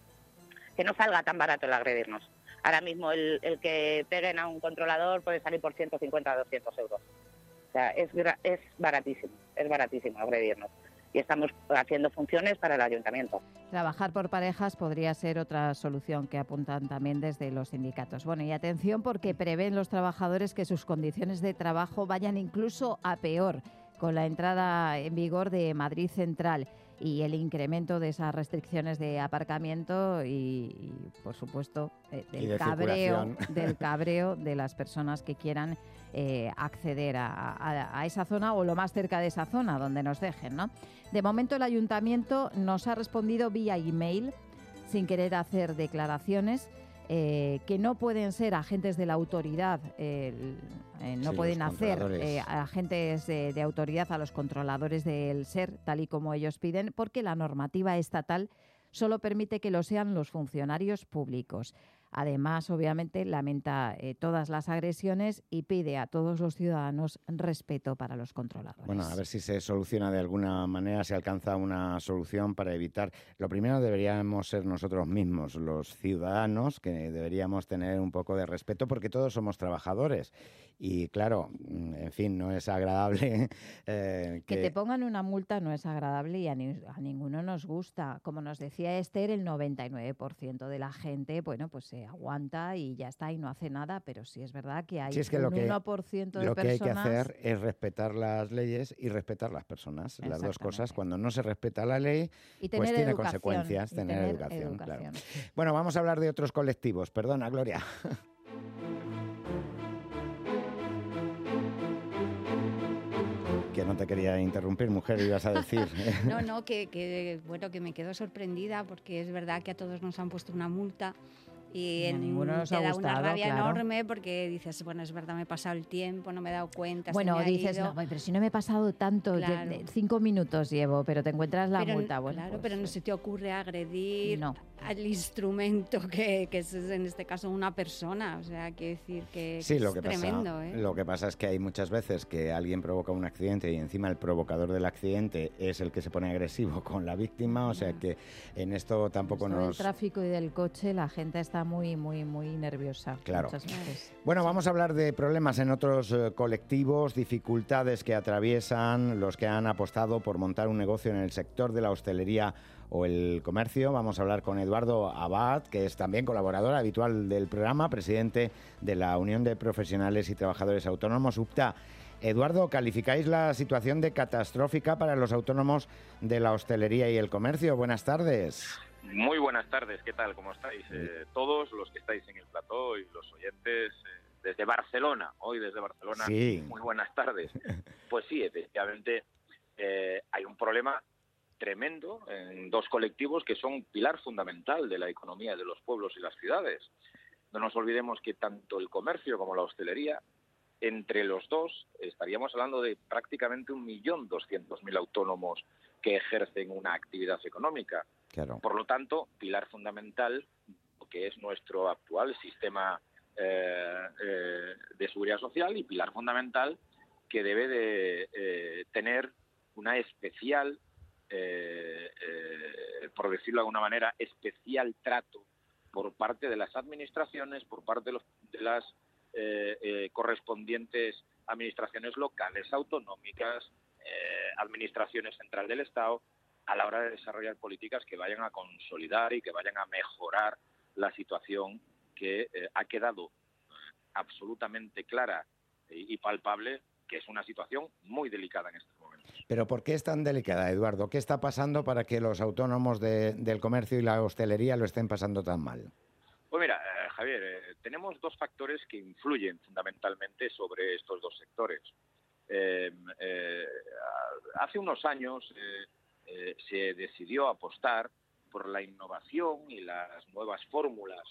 Speaker 11: que no salga tan barato el agredirnos. Ahora mismo el, el que peguen a un controlador puede salir por ciento cincuenta a doscientos euros. O sea, es, es baratísimo, es baratísimo agredirnos. Y estamos haciendo funciones para el ayuntamiento.
Speaker 3: Trabajar por parejas podría ser otra solución que apuntan también desde los sindicatos. Bueno, y atención porque prevén los trabajadores que sus condiciones de trabajo vayan incluso a peor con la entrada en vigor de Madrid Central y el incremento de esas restricciones de aparcamiento y, y por supuesto, eh, del,
Speaker 2: y de
Speaker 3: cabreo, del cabreo de las personas que quieran eh, acceder a, a, a esa zona o lo más cerca de esa zona donde nos dejen, ¿no? De momento el ayuntamiento nos ha respondido vía email sin querer hacer declaraciones. Eh, que no pueden ser agentes de la autoridad, eh, eh, no
Speaker 2: sí,
Speaker 3: pueden hacer eh, agentes de, de autoridad a los controladores del S E R, tal y como ellos piden, porque la normativa estatal solo permite que lo sean los funcionarios públicos. Además, obviamente, lamenta eh, todas las agresiones y pide a todos los ciudadanos respeto para los controladores.
Speaker 2: Bueno, a ver si se soluciona de alguna manera, se alcanza una solución para evitar. Lo primero deberíamos ser nosotros mismos, los ciudadanos, que deberíamos tener un poco de respeto porque todos somos trabajadores. Y claro, en fin, no es agradable. Eh,
Speaker 3: que... que te pongan una multa no es agradable y a, ni, a ninguno nos gusta. Como nos decía Esther, el noventa y nueve por ciento de la gente, bueno, pues se aguanta y ya está y no hace nada, pero sí es verdad que hay
Speaker 2: sí, es que
Speaker 3: un
Speaker 2: lo que,
Speaker 3: uno por ciento de
Speaker 2: lo que
Speaker 3: personas...
Speaker 2: hay que hacer es respetar las leyes y respetar las personas. Las dos cosas. Cuando no se respeta la ley,
Speaker 3: y
Speaker 2: pues tiene
Speaker 3: educación,
Speaker 2: consecuencias.
Speaker 3: y
Speaker 2: Tener,
Speaker 3: tener
Speaker 2: educación,
Speaker 3: educación.
Speaker 2: Claro. Bueno, vamos a hablar de otros colectivos. Perdona, Gloria. Que no te quería interrumpir, mujer, ibas a decir.
Speaker 5: No, no, que, que bueno, que me quedo sorprendida porque es verdad que a todos nos han puesto una multa y en
Speaker 3: ninguno nos
Speaker 5: te
Speaker 3: ha
Speaker 5: da
Speaker 3: gustado,
Speaker 5: una rabia
Speaker 3: claro.
Speaker 5: enorme porque dices, bueno, es verdad, me he pasado el tiempo, no me he dado cuenta.
Speaker 3: Bueno,
Speaker 5: se me ha
Speaker 3: dices,
Speaker 5: ido.
Speaker 3: no, pero si no me he pasado tanto,
Speaker 5: Claro.
Speaker 3: de- de- cinco minutos llevo, pero te encuentras la
Speaker 5: Pero,
Speaker 3: multa. Bueno,
Speaker 5: claro,
Speaker 3: pues,
Speaker 5: pero no se te ocurre agredir
Speaker 3: No.
Speaker 5: al instrumento que, que es en este caso una persona. O sea, quiero decir que,
Speaker 2: Sí,
Speaker 5: que
Speaker 2: lo
Speaker 5: es
Speaker 2: que,
Speaker 5: tremendo.
Speaker 2: pasa,
Speaker 5: ¿eh?
Speaker 2: lo que pasa es que hay muchas veces que alguien provoca un accidente y encima el provocador del accidente es el que se pone agresivo con la víctima, o sea que en esto tampoco
Speaker 3: esto del
Speaker 2: nos...
Speaker 3: tráfico y del coche, la gente está está muy, muy, muy nerviosa.
Speaker 2: Claro.
Speaker 3: Muchas veces.
Speaker 2: Bueno, vamos a hablar de problemas en otros eh, colectivos, dificultades que atraviesan los que han apostado por montar un negocio en el sector de la hostelería o el comercio. Vamos a hablar con Eduardo Abad, que es también colaborador habitual del programa, presidente de la Unión de Profesionales y Trabajadores Autónomos, U P T A. Eduardo, ¿calificáis la situación de catastrófica para los autónomos de la hostelería y el comercio? Buenas tardes.
Speaker 12: Muy buenas tardes, ¿qué tal? ¿Cómo estáis? Eh, todos los que estáis en el plató y los oyentes eh, desde Barcelona, hoy desde Barcelona,
Speaker 2: sí.
Speaker 12: Muy buenas tardes. Pues sí, efectivamente eh, hay un problema tremendo en dos colectivos que son pilar fundamental de la economía de los pueblos y las ciudades. No nos olvidemos que tanto el comercio como la hostelería, entre los dos, estaríamos hablando de prácticamente un millón doscientos mil autónomos que ejercen una actividad económica.
Speaker 2: Claro.
Speaker 12: Por lo tanto, pilar fundamental, que es nuestro actual sistema eh, eh, de seguridad social, y pilar fundamental que debe de eh, tener una especial, eh, eh, por decirlo de alguna manera, especial trato por parte de las administraciones, por parte de, los, de las eh, eh, correspondientes administraciones locales, autonómicas, eh, administraciones central del Estado, a la hora de desarrollar políticas que vayan a consolidar y que vayan a mejorar la situación que eh, ha quedado absolutamente clara y, y palpable, que es una situación muy delicada en estos momentos.
Speaker 2: ¿Pero por qué es tan delicada, Eduardo? ¿Qué está pasando para que los autónomos de, del comercio y la hostelería lo estén pasando tan mal?
Speaker 12: Pues mira, eh, Javier, eh, tenemos dos factores que influyen fundamentalmente sobre estos dos sectores. Eh, eh, hace unos años eh, eh, se decidió apostar por la innovación y las nuevas fórmulas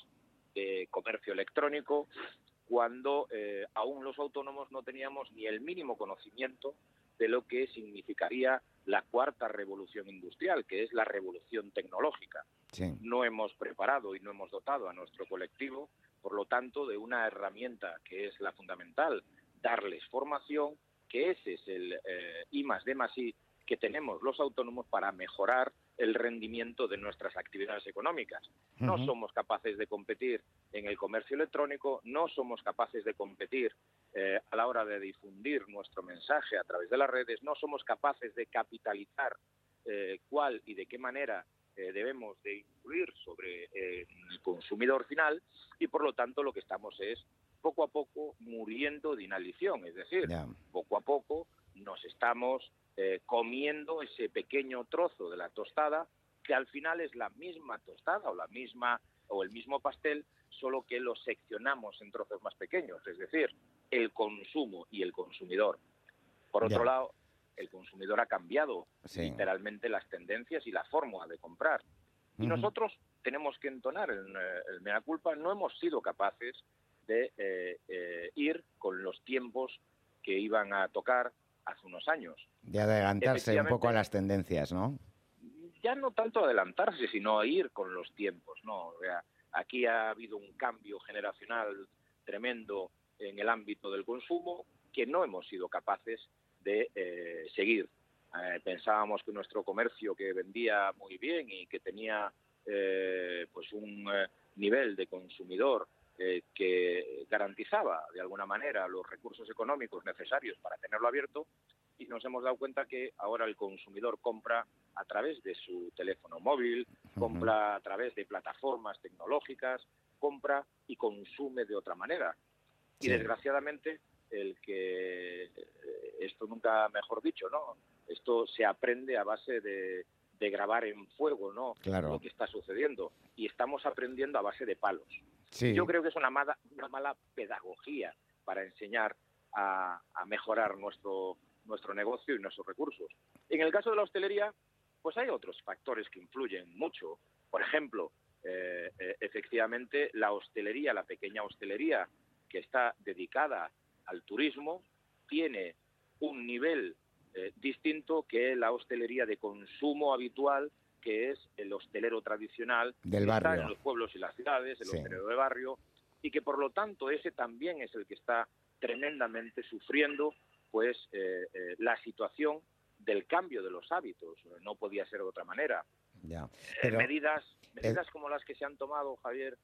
Speaker 12: de comercio electrónico, cuando eh, aún los autónomos no teníamos ni el mínimo conocimiento de lo que significaría la cuarta revolución industrial, que es la revolución tecnológica.
Speaker 2: Sí.
Speaker 12: No hemos preparado y no hemos dotado a nuestro colectivo, por lo tanto, de una herramienta que es la fundamental, darles formación, que ese es el eh, I más D más I que tenemos los autónomos para mejorar el rendimiento de nuestras actividades económicas. No
Speaker 2: Uh-huh.
Speaker 12: somos capaces de competir en el comercio electrónico, no somos capaces de competir eh, a la hora de difundir nuestro mensaje a través de las redes, no somos capaces de capitalizar eh, cuál y de qué manera eh, debemos de influir sobre eh, el consumidor final, y por lo tanto lo que estamos es poco a poco muriendo de inanición, es decir,
Speaker 2: Ya.
Speaker 12: poco a poco nos estamos eh, comiendo ese pequeño trozo de la tostada, que al final es la misma tostada o la misma o el mismo pastel, solo que lo seccionamos en trozos más pequeños, es decir, el consumo y el consumidor. Por otro
Speaker 2: Ya.
Speaker 12: lado, el consumidor ha cambiado
Speaker 2: Sí.
Speaker 12: literalmente las tendencias y la forma de comprar. Y
Speaker 2: Ujú.
Speaker 12: nosotros tenemos que entonar el, el mea culpa. No hemos sido capaces de eh, eh, ir con los tiempos que iban a tocar hace unos años.
Speaker 2: De adelantarse un poco a
Speaker 12: Efectivamente.
Speaker 2: las tendencias, ¿no?
Speaker 12: Ya no tanto adelantarse, sino ir con los tiempos, ¿no? O sea, aquí ha habido un cambio generacional tremendo en el ámbito del consumo que no hemos sido capaces de eh, seguir. Eh, pensábamos que nuestro comercio, que vendía muy bien y que tenía eh, pues un eh, nivel de consumidor eh, que garantizaba de alguna manera los recursos económicos necesarios para tenerlo abierto, y nos hemos dado cuenta que ahora el consumidor compra a través de su teléfono móvil, compra a través de plataformas tecnológicas, compra y consume de otra manera. Y
Speaker 2: Sí.
Speaker 12: desgraciadamente, el que eh, esto nunca mejor dicho, ¿no? Esto se aprende a base de, de grabar en fuego, ¿no?
Speaker 2: Claro.
Speaker 12: Lo que está sucediendo. Y estamos aprendiendo a base de palos.
Speaker 2: Sí.
Speaker 12: Yo creo que es una mala, una mala pedagogía para enseñar a, a mejorar nuestro, nuestro negocio y nuestros recursos. En el caso de la hostelería, pues hay otros factores que influyen mucho. Por ejemplo, eh, eh, efectivamente, la hostelería, la pequeña hostelería que está dedicada al turismo, tiene un nivel eh, distinto que la hostelería de consumo habitual, que es el hostelero tradicional,
Speaker 2: Del
Speaker 12: que está
Speaker 2: barrio.
Speaker 12: en los pueblos y las ciudades, el
Speaker 2: Sí.
Speaker 12: hostelero de barrio, y que por lo tanto ese también es el que está tremendamente sufriendo pues eh, eh, la situación del cambio de los hábitos. No podía ser de otra manera.
Speaker 2: Ya.
Speaker 12: Eh,
Speaker 2: Pero,
Speaker 12: medidas medidas como las que se han tomado, Javier,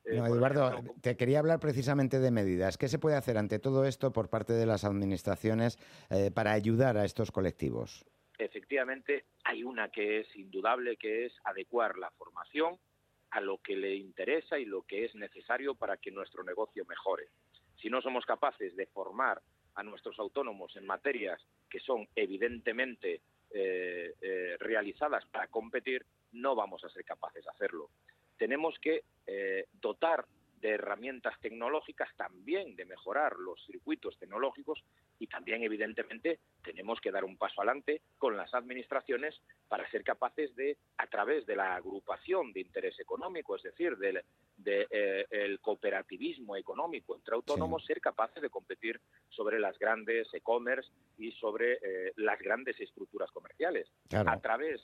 Speaker 12: Eh,
Speaker 2: no, Eduardo, te quería hablar precisamente de medidas. ¿Qué se puede hacer ante todo esto por parte de las administraciones eh, para ayudar a estos colectivos?
Speaker 12: Efectivamente, hay una que es indudable, que es adecuar la formación a lo que le interesa y lo que es necesario para que nuestro negocio mejore. Si no somos capaces de formar a nuestros autónomos en materias que son evidentemente eh, eh, realizadas para competir, no vamos a ser capaces de hacerlo. Tenemos que eh, dotar de herramientas tecnológicas, también de mejorar los circuitos tecnológicos y también, evidentemente, tenemos que dar un paso adelante con las administraciones para ser capaces de, a través de la agrupación de interés económico, es decir, del de, eh, el cooperativismo económico entre autónomos, sí. ser capaces de competir sobre las grandes e-commerce y sobre eh, las grandes estructuras comerciales. Claro. A través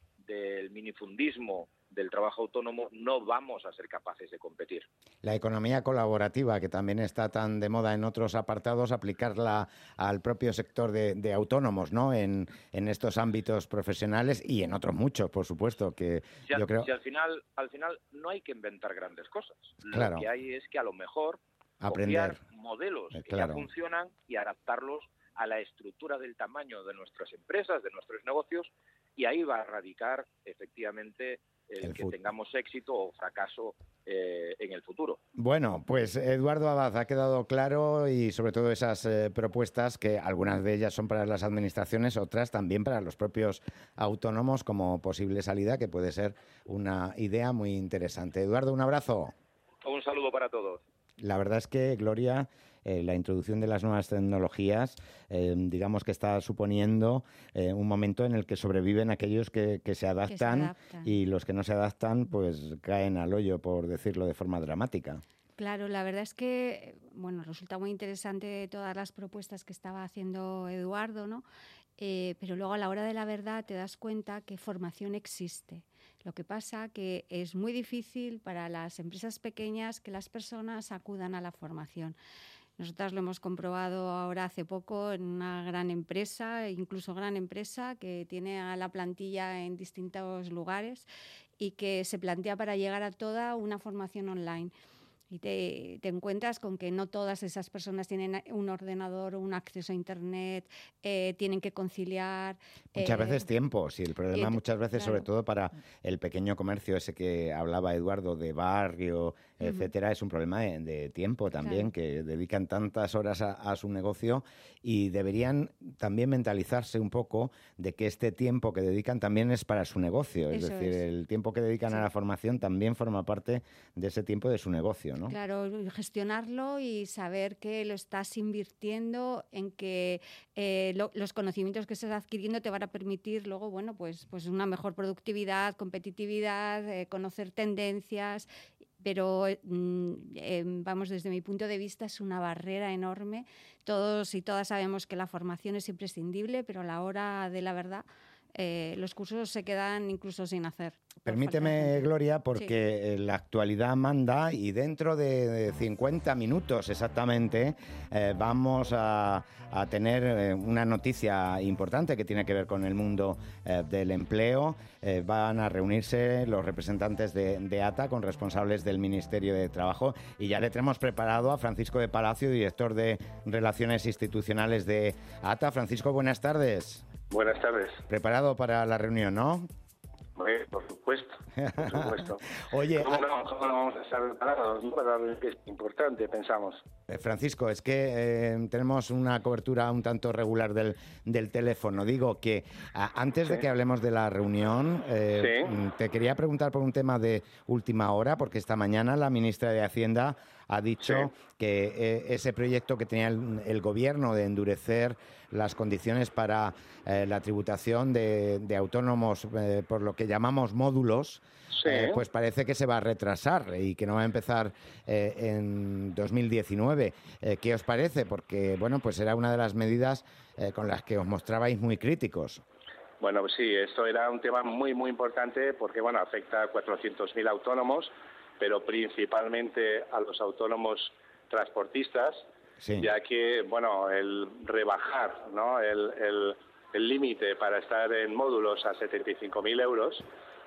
Speaker 12: del minifundismo del trabajo autónomo no vamos a ser capaces de competir.
Speaker 2: La economía colaborativa, que también está tan de moda en otros apartados, aplicarla al propio sector de, de autónomos, ¿no? En, en estos ámbitos profesionales y en otros muchos, por supuesto, que
Speaker 12: si,
Speaker 2: yo creo...
Speaker 12: Si al final, al final no hay que inventar grandes cosas.
Speaker 2: Claro.
Speaker 12: Lo que hay es que a lo mejor
Speaker 2: aprender
Speaker 12: copiar modelos
Speaker 2: eh,
Speaker 12: que
Speaker 2: claro.
Speaker 12: ya funcionan y adaptarlos a la estructura del tamaño de nuestras empresas, de nuestros negocios, y ahí va a radicar efectivamente el, el que tengamos éxito o fracaso eh, en el futuro.
Speaker 2: Bueno, pues Eduardo Abad, ha quedado claro, y sobre todo esas eh, propuestas, que algunas de ellas son para las administraciones, otras también para los propios autónomos como posible salida, que puede ser una idea muy interesante. Eduardo, un abrazo.
Speaker 12: Un saludo para todos.
Speaker 2: La verdad es que, Gloria, eh, la introducción de las nuevas tecnologías, eh, digamos que está suponiendo eh, un momento en el que sobreviven aquellos que, que, se adaptan, que se adaptan y los que no se adaptan pues caen al hoyo, por decirlo de forma dramática.
Speaker 5: Claro, la verdad es que bueno, resulta muy interesante todas las propuestas que estaba haciendo Eduardo, ¿no? Eh, pero luego a la hora de la verdad te das cuenta que formación existe. Lo que pasa que es muy difícil para las empresas pequeñas que las personas acudan a la formación. Nosotras lo hemos comprobado ahora hace poco en una gran empresa, incluso gran empresa, que tiene a la plantilla en distintos lugares y que se plantea para llegar a toda una formación online. Y te, te encuentras con que no todas esas personas tienen un ordenador o un acceso a Internet, eh, tienen que conciliar.
Speaker 2: Muchas
Speaker 5: eh,
Speaker 2: veces tiempo, sí, el problema
Speaker 5: eh,
Speaker 2: muchas veces,
Speaker 5: claro.
Speaker 2: sobre todo para el pequeño comercio ese que hablaba Eduardo, de barrio, uh-huh. etcétera, es un problema de, de tiempo también, claro. que dedican tantas horas a, a su negocio y deberían también mentalizarse un poco de que este tiempo que dedican también es para su negocio, es Eso decir, es. el tiempo que dedican sí. a la formación también forma parte de ese tiempo de su negocio, ¿no?
Speaker 5: Claro, gestionarlo y saber que lo estás invirtiendo en que eh, lo, los conocimientos que estás adquiriendo te van a permitir luego, bueno, pues, pues una mejor productividad, competitividad, eh, conocer tendencias, pero mm, eh, vamos, desde mi punto de vista es una barrera enorme. Todos y todas sabemos que la formación es imprescindible, pero a la hora de la verdad Eh, los cursos se quedan incluso sin hacer.
Speaker 2: Permíteme, Gloria, porque sí. la actualidad manda y dentro de, de cincuenta minutos exactamente eh, vamos a, a tener eh, una noticia importante que tiene que ver con el mundo eh, del empleo. Eh, van a reunirse los representantes de, de A T A con responsables del Ministerio de Trabajo y ya le tenemos preparado a Francisco de Palacio, director de Relaciones Institucionales de A T A. Francisco, buenas tardes.
Speaker 13: Buenas tardes.
Speaker 2: ¿Preparado para la reunión, no?
Speaker 13: Pues, por supuesto, por supuesto.
Speaker 2: Oye,
Speaker 13: ¿Cómo no, ¿cómo no vamos a estar preparados para algo que es importante, pensamos?
Speaker 2: Eh, Francisco, es que eh, tenemos una cobertura un tanto regular del, del teléfono. Digo que a, antes ¿Sí? de que hablemos de la reunión, eh, ¿Sí? te quería preguntar por un tema de última hora, porque esta mañana la ministra de Hacienda ha dicho sí. que eh, ese proyecto que tenía el, el gobierno de endurecer las condiciones para eh, la tributación de, de autónomos eh, por lo que llamamos módulos, sí. eh, pues parece que se va a retrasar y que no va a empezar eh, en dos mil diecinueve. Eh, ¿Qué os parece? Porque, bueno, pues era una de las medidas eh, con las que os mostrabais muy críticos.
Speaker 13: Bueno, pues sí, esto era un tema muy, muy importante porque, bueno, afecta a cuatrocientos mil autónomos, pero principalmente a los autónomos transportistas, sí. ya que, bueno, el rebajar, ¿no?, el límite para estar en módulos a setenta y cinco mil euros,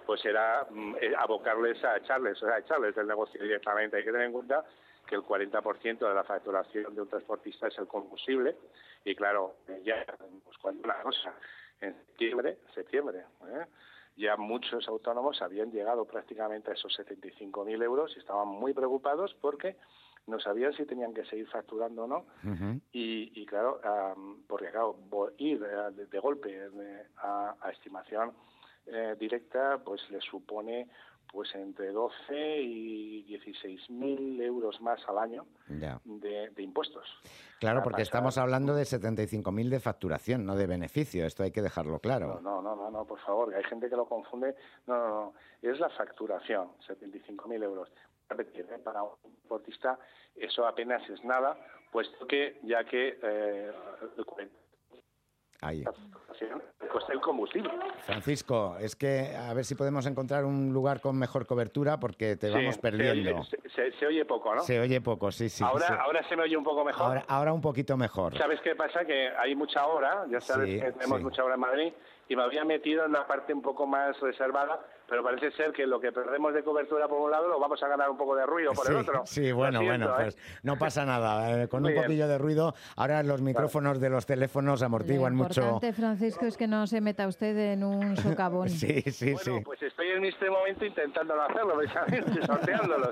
Speaker 13: pues era eh, abocarles a echarles, o sea, echarles del negocio directamente. Hay que tener en cuenta que el cuarenta por ciento de la facturación de un transportista es el combustible, y claro, ya os cuento una cosa, en septiembre, septiembre ¿eh? ya muchos autónomos habían llegado prácticamente a esos setenta y cinco mil euros y estaban muy preocupados porque no sabían si tenían que seguir facturando o no. Uh-huh. y, y claro, um, porque claro, ir uh, de, de golpe de, a, a estimación eh, directa, pues les supone pues entre doce y dieciséis mil euros más al año yeah. de, de impuestos.
Speaker 2: Claro, porque pasar... estamos hablando de setenta y cinco mil de facturación, no de beneficio. Esto hay que dejarlo claro.
Speaker 13: No, no, no, no, por favor, hay gente que lo confunde. No, no, no, es la facturación, setenta y cinco mil euros. Para un transportista eso apenas es nada, puesto que ya que eh,
Speaker 2: Ahí.
Speaker 13: el coste del combustible.
Speaker 2: Francisco, es que a ver si podemos encontrar un lugar con mejor cobertura porque te sí, vamos perdiendo.
Speaker 13: Se oye, se, se oye poco, ¿no?
Speaker 2: Se oye poco, sí, sí.
Speaker 13: Ahora,
Speaker 2: sí.
Speaker 13: ahora se me oye un poco mejor.
Speaker 2: Ahora, ahora un poquito mejor.
Speaker 13: ¿Sabes qué pasa? Que hay mucha hora, ya sabes
Speaker 2: sí,
Speaker 13: que tenemos
Speaker 2: sí.
Speaker 13: mucha hora en Madrid, y me había metido en la parte un poco más reservada, pero parece ser que lo que perdemos de cobertura por un lado lo vamos a ganar un poco de ruido por
Speaker 2: sí,
Speaker 13: el otro.
Speaker 2: Sí, bueno, siento, bueno, ¿eh? Pues no pasa nada. Eh, con Muy un poquillo bien. de ruido, ahora los micrófonos claro. de los teléfonos amortiguan mucho.
Speaker 3: Lo importante, Francisco, es que no se meta usted en un socavón.
Speaker 2: sí, sí,
Speaker 13: bueno,
Speaker 2: sí.
Speaker 13: pues estoy en este momento intentándolo hacerlo, precisamente, sorteándolos.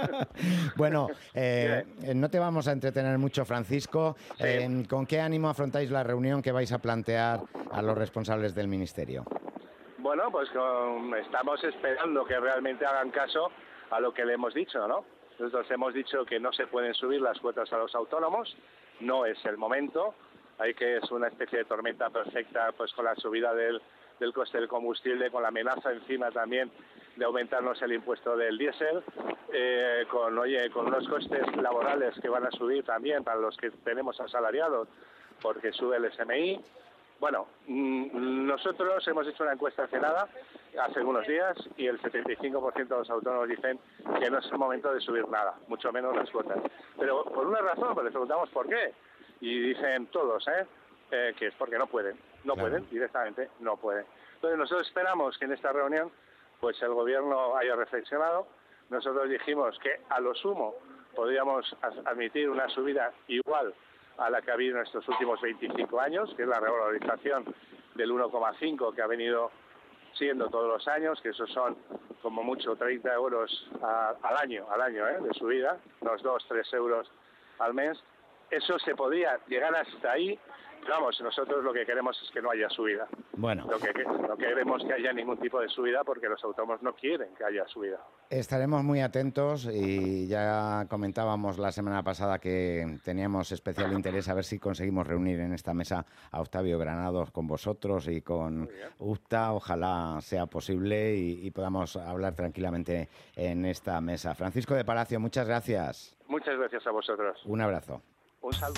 Speaker 2: Bueno, eh, no te vamos a entretener mucho, Francisco. Sí. Eh, ¿Con qué ánimo afrontáis la reunión que vais a plantear a los responsables del Ministerio?
Speaker 13: Bueno, pues con, estamos esperando que realmente hagan caso a lo que le hemos dicho, ¿no? Nosotros hemos dicho que no se pueden subir las cuotas a los autónomos, no es el momento, hay que es una especie de tormenta perfecta, pues con la subida del, del coste del combustible, con la amenaza encima también de aumentarnos el impuesto del diésel, eh, con, oye, con unos costes laborales que van a subir también para los que tenemos asalariados, porque sube el S M I. Bueno, nosotros hemos hecho una encuesta hace nada, hace unos días, y el setenta y cinco por ciento de los autónomos dicen que no es el momento de subir nada, mucho menos las cuotas. Pero por una razón, pues les preguntamos por qué, y dicen todos, ¿eh? eh que es porque no pueden, no claro. pueden, directamente no pueden. Entonces nosotros esperamos que en esta reunión pues el Gobierno haya reflexionado. Nosotros dijimos que a lo sumo podríamos admitir una subida igual a la que ha habido en estos últimos veinticinco años, que es la revalorización del uno coma cinco que ha venido siendo todos los años, que esos son como mucho treinta euros a, al año, al año ¿eh? de subida, unos dos, tres euros al mes. Eso se podría llegar hasta ahí, pero vamos, nosotros lo que queremos es que no haya subida.
Speaker 2: Bueno.
Speaker 13: Lo que, no queremos que haya ningún tipo de subida porque los autónomos no quieren que haya subida.
Speaker 2: Estaremos muy atentos y ya comentábamos la semana pasada que teníamos especial interés a ver si conseguimos reunir en esta mesa a Octavio Granados con vosotros y con U P T A. Ojalá sea posible y, y podamos hablar tranquilamente en esta mesa. Francisco de Palacio, muchas gracias.
Speaker 13: Muchas gracias a vosotros.
Speaker 2: Un abrazo.
Speaker 13: Un saludo.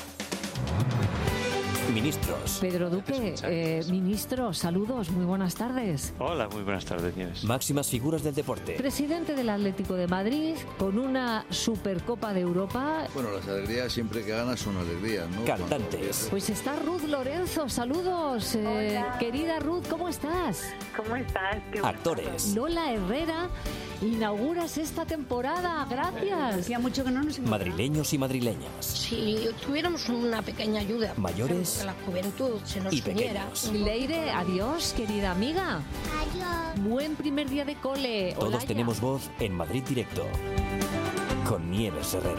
Speaker 1: Ministros.
Speaker 14: Pedro Duque, eh, ministro, saludos, muy buenas tardes.
Speaker 15: Hola, muy buenas tardes, Nieves.
Speaker 1: Máximas figuras del deporte.
Speaker 14: Presidente del Atlético de Madrid, con una Supercopa de Europa.
Speaker 16: Bueno, las alegrías siempre que ganas son alegrías, ¿no?
Speaker 1: Cantantes.
Speaker 14: Pues está Ruth Lorenzo, saludos. Eh, querida Ruth, ¿cómo estás?
Speaker 17: ¿Cómo estás?
Speaker 1: Actores.
Speaker 14: Lola Herrera, inauguras esta temporada, gracias.
Speaker 17: Hacía mucho que no nos
Speaker 1: Madrileños y madrileñas.
Speaker 17: Si tuviéramos una pequeña ayuda.
Speaker 1: Mayores.
Speaker 17: La juventud se nos
Speaker 1: y
Speaker 17: uniera.
Speaker 1: pequeños.
Speaker 14: Leire, adiós, querida amiga.
Speaker 17: Adiós.
Speaker 14: Buen primer día de cole.
Speaker 1: Todos
Speaker 14: Olaya.
Speaker 1: tenemos voz en Madrid Directo. Con Nieves Herrero.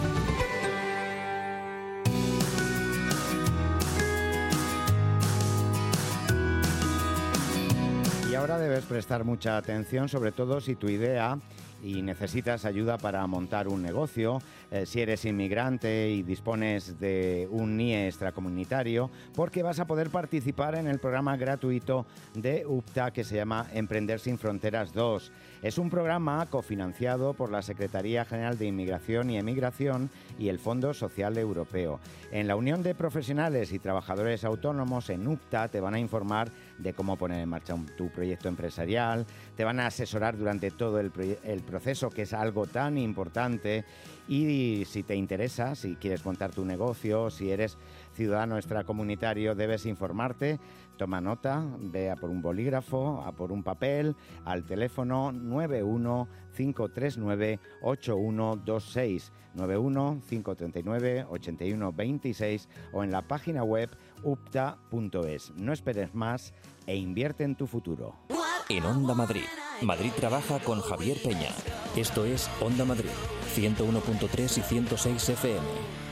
Speaker 2: Y ahora debes prestar mucha atención, sobre todo si tu idea y necesitas ayuda para montar un negocio, eh, si eres inmigrante y dispones de un N I E extracomunitario, porque vas a poder participar en el programa gratuito de U P T A que se llama Emprender sin Fronteras dos. Es un programa cofinanciado por la Secretaría General de Inmigración y Emigración y el Fondo Social Europeo. En la Unión de Profesionales y Trabajadores Autónomos en U P T A te van a informar de cómo poner en marcha un, tu proyecto empresarial, te van a asesorar durante todo el, el proceso, que es algo tan importante. Y si te interesa, si quieres montar tu negocio, si eres ciudadano extracomunitario, debes informarte. Toma nota, ve a por un bolígrafo, a por un papel, al teléfono nueve uno cinco tres nueve ocho uno dos seis, nueve uno cinco tres nueve ocho uno dos seis o en la página web upta punto es. No esperes más e invierte en tu futuro.
Speaker 1: En Onda Madrid, Madrid trabaja con Javier Peña. Esto es Onda Madrid, ciento uno punto tres y ciento seis F M.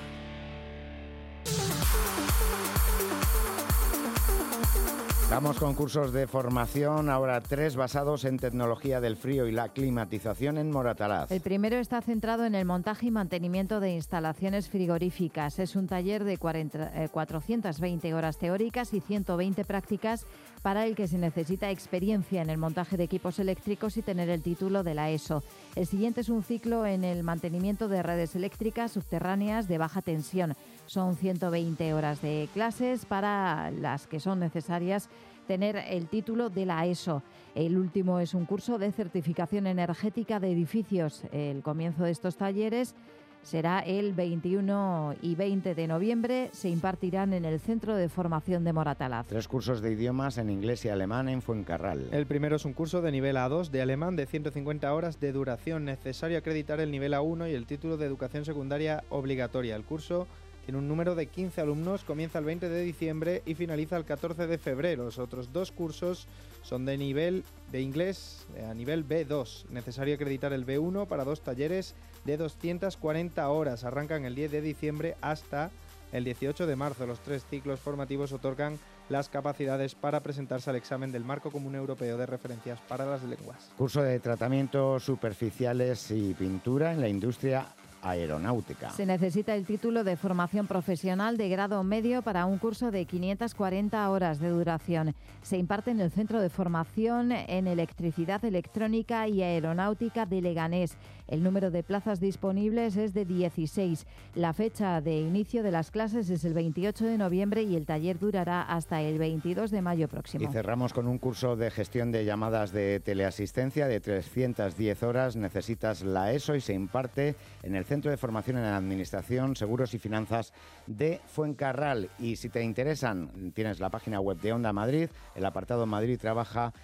Speaker 2: Vamos con cursos de formación, ahora tres basados en tecnología del frío y la climatización en Moratalaz.
Speaker 3: El primero está centrado en el montaje y mantenimiento de instalaciones frigoríficas. Es un taller de cuatrocientas veinte horas teóricas y ciento veinte prácticas para el que se necesita experiencia en el montaje de equipos eléctricos y tener el título de la ESO. El siguiente es un ciclo en el mantenimiento de redes eléctricas subterráneas de baja tensión. Son ciento veinte horas de clases para las que son necesarias tener el título de la ESO. El último es un curso de certificación energética de edificios. El comienzo de estos talleres será el veintiuno y veinte de noviembre. Se impartirán en el Centro de Formación de Moratalaz.
Speaker 2: Tres cursos de idiomas en inglés y alemán en Fuencarral.
Speaker 4: El primero es un curso de nivel A dos de alemán de ciento cincuenta horas de duración. Necesario acreditar el nivel A uno y el título de educación secundaria obligatoria. El curso tiene un número de quince alumnos, comienza el veinte de diciembre y finaliza el catorce de febrero. Los otros dos cursos son de nivel de inglés a nivel B dos. Necesario acreditar el B uno para dos talleres de doscientas cuarenta horas. Arrancan el diez de diciembre hasta el dieciocho de marzo. Los tres ciclos formativos otorgan las capacidades para presentarse al examen del Marco Común Europeo de Referencias para las Lenguas.
Speaker 2: Curso de tratamientos superficiales y pintura en la industria aeronáutica.
Speaker 3: Se necesita el título de formación profesional de grado medio para un curso de quinientas cuarenta horas de duración. Se imparte en el Centro de Formación en Electricidad Electrónica y Aeronáutica de Leganés. El número de plazas disponibles es de dieciséis. La fecha de inicio de las clases es el veintiocho de noviembre y el taller durará hasta el veintidós de mayo próximo.
Speaker 2: Y cerramos con un curso de gestión de llamadas de teleasistencia de trescientas diez horas. Necesitas la ESO y se imparte en el Centro de Formación en Administración, Seguros y Finanzas de Fuencarral. Y si te interesan, tienes la página web de Onda Madrid, el apartado Madrid Trabaja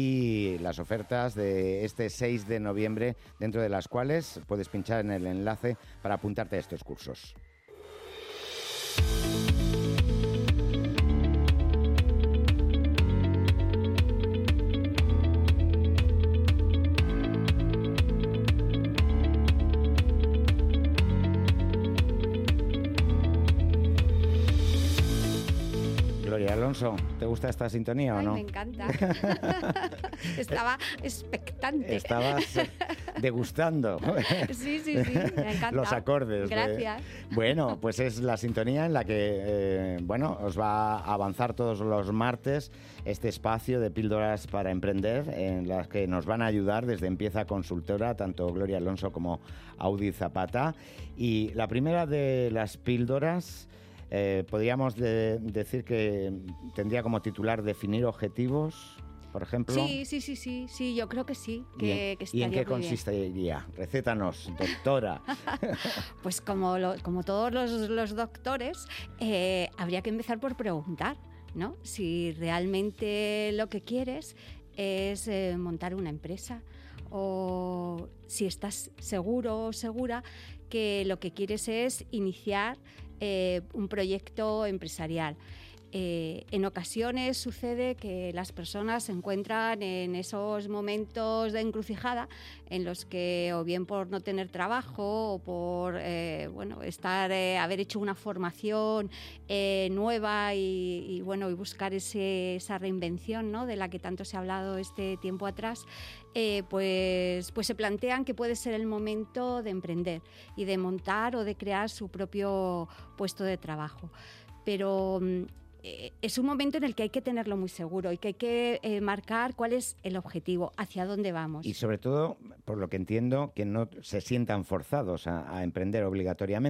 Speaker 2: y las ofertas de este seis de noviembre, dentro de las cuales puedes pinchar en el enlace para apuntarte a estos cursos. Gloria Alonso, ¿te gusta esta sintonía
Speaker 5: Ay,
Speaker 2: o no?
Speaker 5: Me encanta. Estaba expectante.
Speaker 2: Estabas degustando.
Speaker 5: Sí, sí, sí, me encanta.
Speaker 2: Los acordes.
Speaker 5: Gracias.
Speaker 2: De... Bueno, pues es la sintonía en la que, eh, bueno, os va a avanzar todos los martes este espacio de píldoras para emprender, en las que nos van a ayudar desde Empieza Consultora, tanto Gloria Alonso como Audi Zapata. Y la primera de las píldoras... Eh, podríamos de, decir que tendría como titular definir objetivos, por ejemplo.
Speaker 5: Sí, sí, sí, sí, sí, yo creo que sí. Que,
Speaker 2: ¿Y en,
Speaker 5: que
Speaker 2: ¿y en qué consistiría? Recétanos, doctora.
Speaker 5: Pues como, lo, como todos los, los doctores, eh, habría que empezar por preguntar, ¿no? Si realmente lo que quieres es eh, montar una empresa, o si estás seguro o segura que lo que quieres es iniciar Eh, un proyecto empresarial. Eh, en ocasiones sucede que las personas se encuentran en esos momentos de encrucijada en los que, o bien por no tener trabajo o por eh, bueno, estar, eh, haber hecho una formación eh, nueva y, y, bueno, y buscar ese, esa reinvención, ¿no?, de la que tanto se ha hablado este tiempo atrás, eh, pues, pues se plantean que puede ser el momento de emprender y de montar o de crear su propio puesto de trabajo. Pero es un momento en el que hay que tenerlo muy seguro y que hay que eh, marcar cuál es el objetivo, hacia dónde vamos.
Speaker 2: Y sobre todo, por lo que entiendo, que no se sientan forzados a, a emprender obligatoriamente.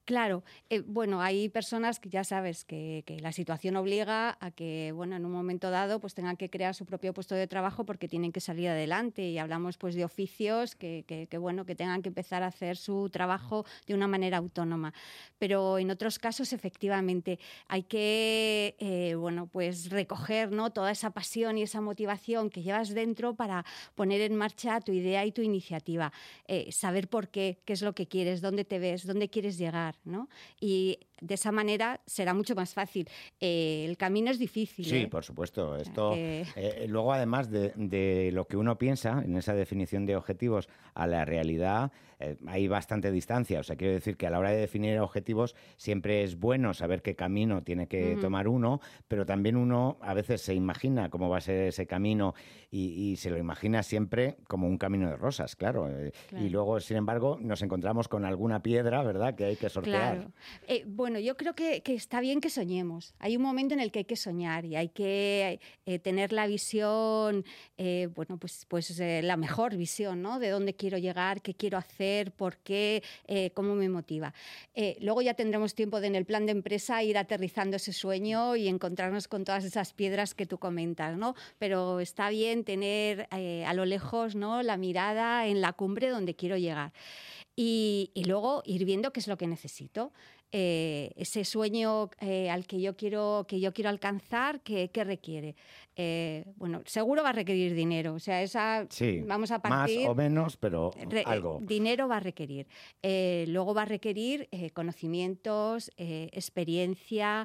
Speaker 5: Claro, eh, bueno, hay personas que ya sabes que, que la situación obliga a que, bueno, en un momento dado pues tengan que crear su propio puesto de trabajo porque tienen que salir adelante, y hablamos pues de oficios que, que, que bueno, que tengan que empezar a hacer su trabajo de una manera autónoma. Pero en otros casos, efectivamente, hay que, eh, bueno, pues recoger, ¿no?, toda esa pasión y esa motivación que llevas dentro para poner en marcha tu idea y tu iniciativa, eh, saber por qué, qué es lo que quieres, dónde te ves, dónde quieres llegar, ¿no? Y de esa manera será mucho más fácil. Eh, el camino es difícil.
Speaker 2: Sí,
Speaker 5: ¿eh?
Speaker 2: por supuesto. Esto,
Speaker 5: que...
Speaker 2: eh, luego, además de, de lo que uno piensa en esa definición de objetivos a la realidad, eh, hay bastante distancia. O sea, quiero decir que a la hora de definir objetivos siempre es bueno saber qué camino tiene que uh-huh. tomar uno, pero también uno a veces se imagina cómo va a ser ese camino y, y se lo imagina siempre como un camino de rosas, claro. Eh, claro. Y luego, sin embargo, nos encontramos con alguna piedra, ¿verdad?, que hay que sortear.
Speaker 5: Claro. Eh, bueno, yo creo que, que está bien que soñemos. Hay un momento en el que hay que soñar y hay que eh, tener la visión, eh, bueno, pues, pues eh, la mejor visión, ¿no?, de dónde quiero llegar, qué quiero hacer, por qué, eh, cómo me motiva. Eh, luego ya tendremos tiempo de, en el plan de empresa, ir aterrizando ese sueño y encontrarnos con todas esas piedras que tú comentas, ¿no? Pero está bien tener eh, a lo lejos, ¿no?, la mirada en la cumbre donde quiero llegar. Y, y luego ir viendo qué es lo que necesito. Eh, ese sueño eh, al que yo quiero que yo quiero alcanzar, ¿qué, qué requiere? Eh, bueno, seguro va a requerir dinero. O sea, esa
Speaker 2: sí,
Speaker 5: vamos a partir...
Speaker 2: más o menos, pero
Speaker 5: re,
Speaker 2: algo.
Speaker 5: Dinero va a requerir. Eh, luego va a requerir eh, conocimientos, eh, experiencia,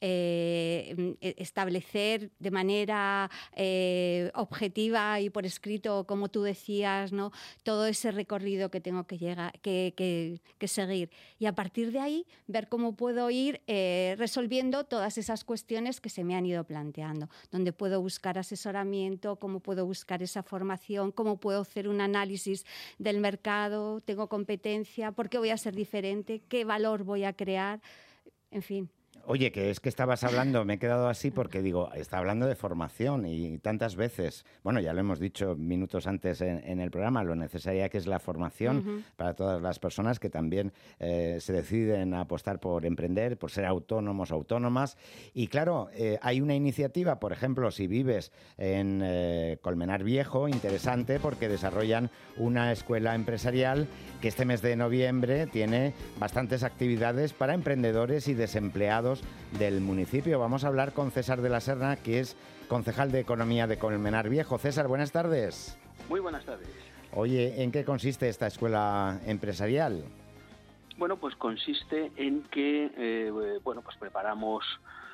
Speaker 5: eh, establecer de manera eh, objetiva y por escrito, como tú decías, ¿no?, todo ese recorrido que tengo que, llegar, que, que, que seguir. Y a partir de ahí, ver cómo puedo ir eh, resolviendo todas esas cuestiones que se me han ido planteando, donde puedo buscar asesoramiento, cómo puedo buscar esa formación, cómo puedo hacer un análisis del mercado, tengo competencia, por qué voy a ser diferente, qué valor voy a crear, en fin.
Speaker 2: Oye, que es que estabas hablando, me he quedado así porque digo, está hablando de formación y tantas veces, bueno, ya lo hemos dicho minutos antes en, en el programa, lo necesaria que es la formación uh-huh. para todas las personas que también eh, se deciden a apostar por emprender, por ser autónomos, autónomas. Y claro, eh, hay una iniciativa, por ejemplo, si vives en eh, Colmenar Viejo, interesante porque desarrollan una escuela empresarial que este mes de noviembre tiene bastantes actividades para emprendedores y desempleados del municipio. Vamos a hablar con César de la Serna, que es concejal de Economía de Colmenar Viejo. César, buenas tardes.
Speaker 15: Muy buenas tardes.
Speaker 2: Oye, ¿en qué consiste esta escuela empresarial?
Speaker 15: Bueno, pues consiste en que, eh, bueno, pues preparamos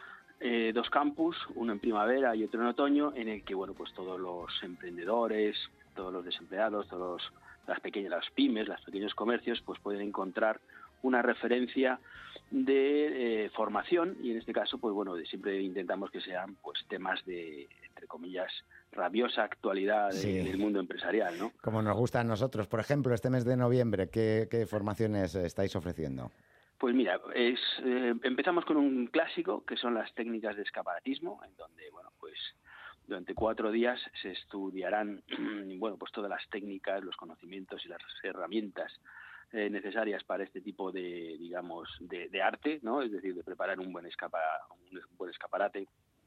Speaker 15: eh, dos campus, uno en primavera y otro en otoño, en el que, bueno, pues todos los emprendedores, todos los desempleados, todos los, las pequeñas, las pymes, los pequeños comercios, pues pueden encontrar una referencia de eh, formación, y en este caso, pues bueno, siempre intentamos que sean pues temas de, entre comillas, rabiosa actualidad de, sí. del mundo empresarial, ¿no?
Speaker 2: Como nos gusta a nosotros. Por ejemplo, este mes de noviembre, ¿qué, qué formaciones estáis ofreciendo?
Speaker 15: Pues mira, es, eh, empezamos con un clásico, que son las técnicas de escaparatismo, en donde, bueno, pues durante cuatro días se estudiarán, bueno, pues todas las técnicas, los conocimientos y las herramientas Eh, necesarias para este tipo de, digamos, de, de arte, ¿no? Es decir, de preparar un buen escapa, un buen escaparate.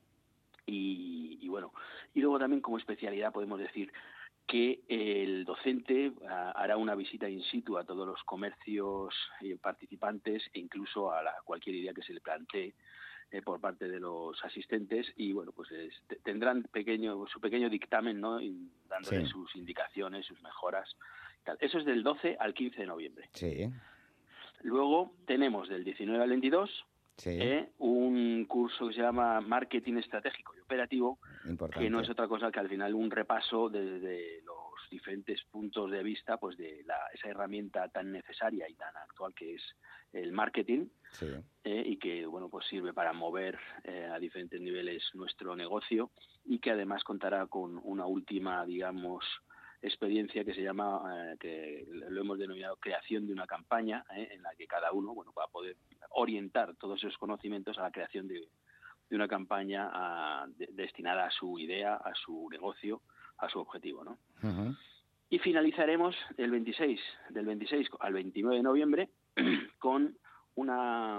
Speaker 15: Y, y bueno, y luego también como especialidad podemos decir que el docente a, hará una visita in situ a todos los comercios y participantes e incluso a la, cualquier idea que se le plantee eh, por parte de los asistentes, y bueno, pues es, tendrán pequeño su pequeño dictamen, ¿no? Y dándole sí. sus indicaciones, sus mejoras. Eso es del doce al quince de noviembre.
Speaker 2: Sí.
Speaker 15: Luego tenemos del diecinueve al veintidós sí. eh, un curso que se llama Marketing Estratégico y Operativo,
Speaker 2: importante,
Speaker 15: que no es otra cosa que al final un repaso desde los diferentes puntos de vista, pues de la, esa herramienta tan necesaria y tan actual que es el marketing,
Speaker 2: sí.
Speaker 15: eh, y que bueno, pues sirve para mover eh, a diferentes niveles nuestro negocio, y que además contará con una última, digamos, experiencia que se llama, eh, que lo hemos denominado creación de una campaña, eh, en la que cada uno, bueno, va a poder orientar todos esos conocimientos a la creación de, de una campaña a, de, destinada a su idea, a su negocio, a su objetivo, ¿no?
Speaker 2: Uh-huh.
Speaker 15: Y finalizaremos el veintiséis, del veintiséis al veintinueve de noviembre con una,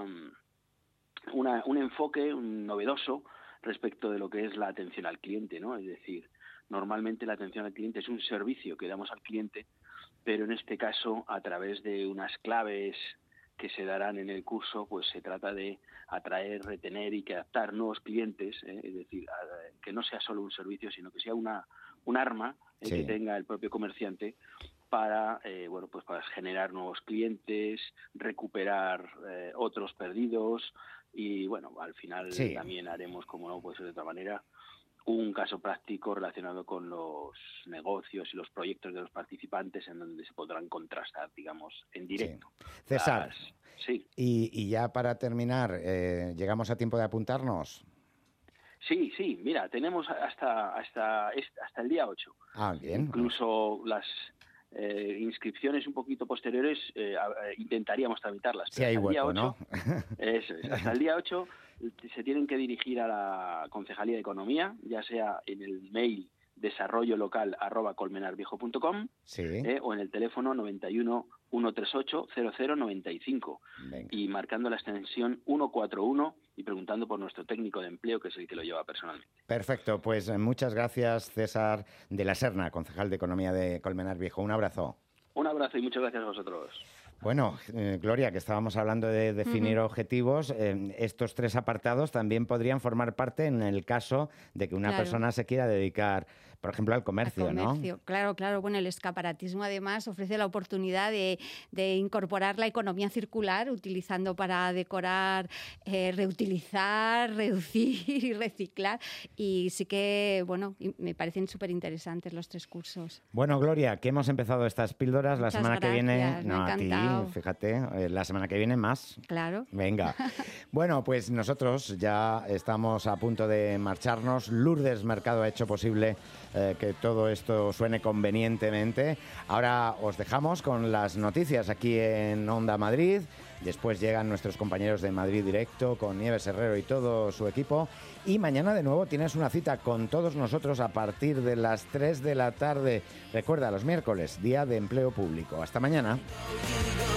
Speaker 15: una un enfoque novedoso respecto de lo que es la atención al cliente, ¿no? Es decir, normalmente la atención al cliente es un servicio que damos al cliente, pero en este caso, a través de unas claves que se darán en el curso, pues se trata de atraer, retener y captar nuevos clientes, ¿eh? Es decir, a, que no sea solo un servicio, sino que sea una un arma eh, sí. que tenga el propio comerciante para eh, bueno pues para generar nuevos clientes, recuperar eh, otros perdidos y bueno al final sí. también haremos, como no puede ser de otra manera, un caso práctico relacionado con los negocios y los proyectos de los participantes en donde se podrán contrastar, digamos, en directo.
Speaker 2: Sí. César,
Speaker 15: Las... sí.
Speaker 2: y, y ya para terminar, eh, ¿llegamos a tiempo de apuntarnos?
Speaker 15: Sí, sí, mira, tenemos hasta hasta hasta el día ocho.
Speaker 2: Ah, bien.
Speaker 15: Incluso las eh, inscripciones un poquito posteriores eh, intentaríamos tramitarlas.
Speaker 2: Sí, hay hueco,
Speaker 15: ocho,
Speaker 2: ¿no?
Speaker 15: Eso es, hasta el día ocho se tienen que dirigir a la Concejalía de Economía, ya sea en el mail desarrollo local arroba colmenarviejo punto com
Speaker 2: sí.
Speaker 15: eh, o en el teléfono noventa y uno, ciento treinta y ocho, cero cero noventa y cinco. Venga. Y marcando la extensión ciento cuarenta y uno y preguntando por nuestro técnico de empleo, que es el que lo lleva personalmente.
Speaker 2: Perfecto, pues muchas gracias, César de la Serna, concejal de Economía de Colmenar Viejo. Un abrazo.
Speaker 15: Un abrazo y muchas gracias a vosotros.
Speaker 2: Bueno, eh, Gloria, que estábamos hablando de definir uh-huh. objetivos, eh, estos tres apartados también podrían formar parte en el caso de que una
Speaker 5: claro.
Speaker 2: persona se quiera dedicar, por ejemplo, al comercio,
Speaker 5: al comercio,
Speaker 2: ¿no?
Speaker 5: Claro, claro. Bueno, el escaparatismo además ofrece la oportunidad de, de incorporar la economía circular utilizando para decorar, eh, reutilizar, reducir y reciclar. Y sí que, bueno, me parecen súper interesantes los tres cursos.
Speaker 2: Bueno, Gloria, que hemos empezado estas píldoras.
Speaker 5: Muchas
Speaker 2: la semana
Speaker 5: gracias,
Speaker 2: que viene,
Speaker 5: me
Speaker 2: no,
Speaker 5: ha
Speaker 2: a ti, fíjate, eh, la semana que viene más.
Speaker 5: Claro.
Speaker 2: Venga. Bueno, pues nosotros ya estamos a punto de marcharnos. Lourdes Mercado ha hecho posible eh, que todo esto suene convenientemente. Ahora os dejamos con las noticias aquí en Onda Madrid. Después llegan nuestros compañeros de Madrid Directo con Nieves Herrero y todo su equipo. Y mañana de nuevo tienes una cita con todos nosotros a partir de las tres de la tarde. Recuerda, los miércoles, Día de Empleo Público. Hasta mañana.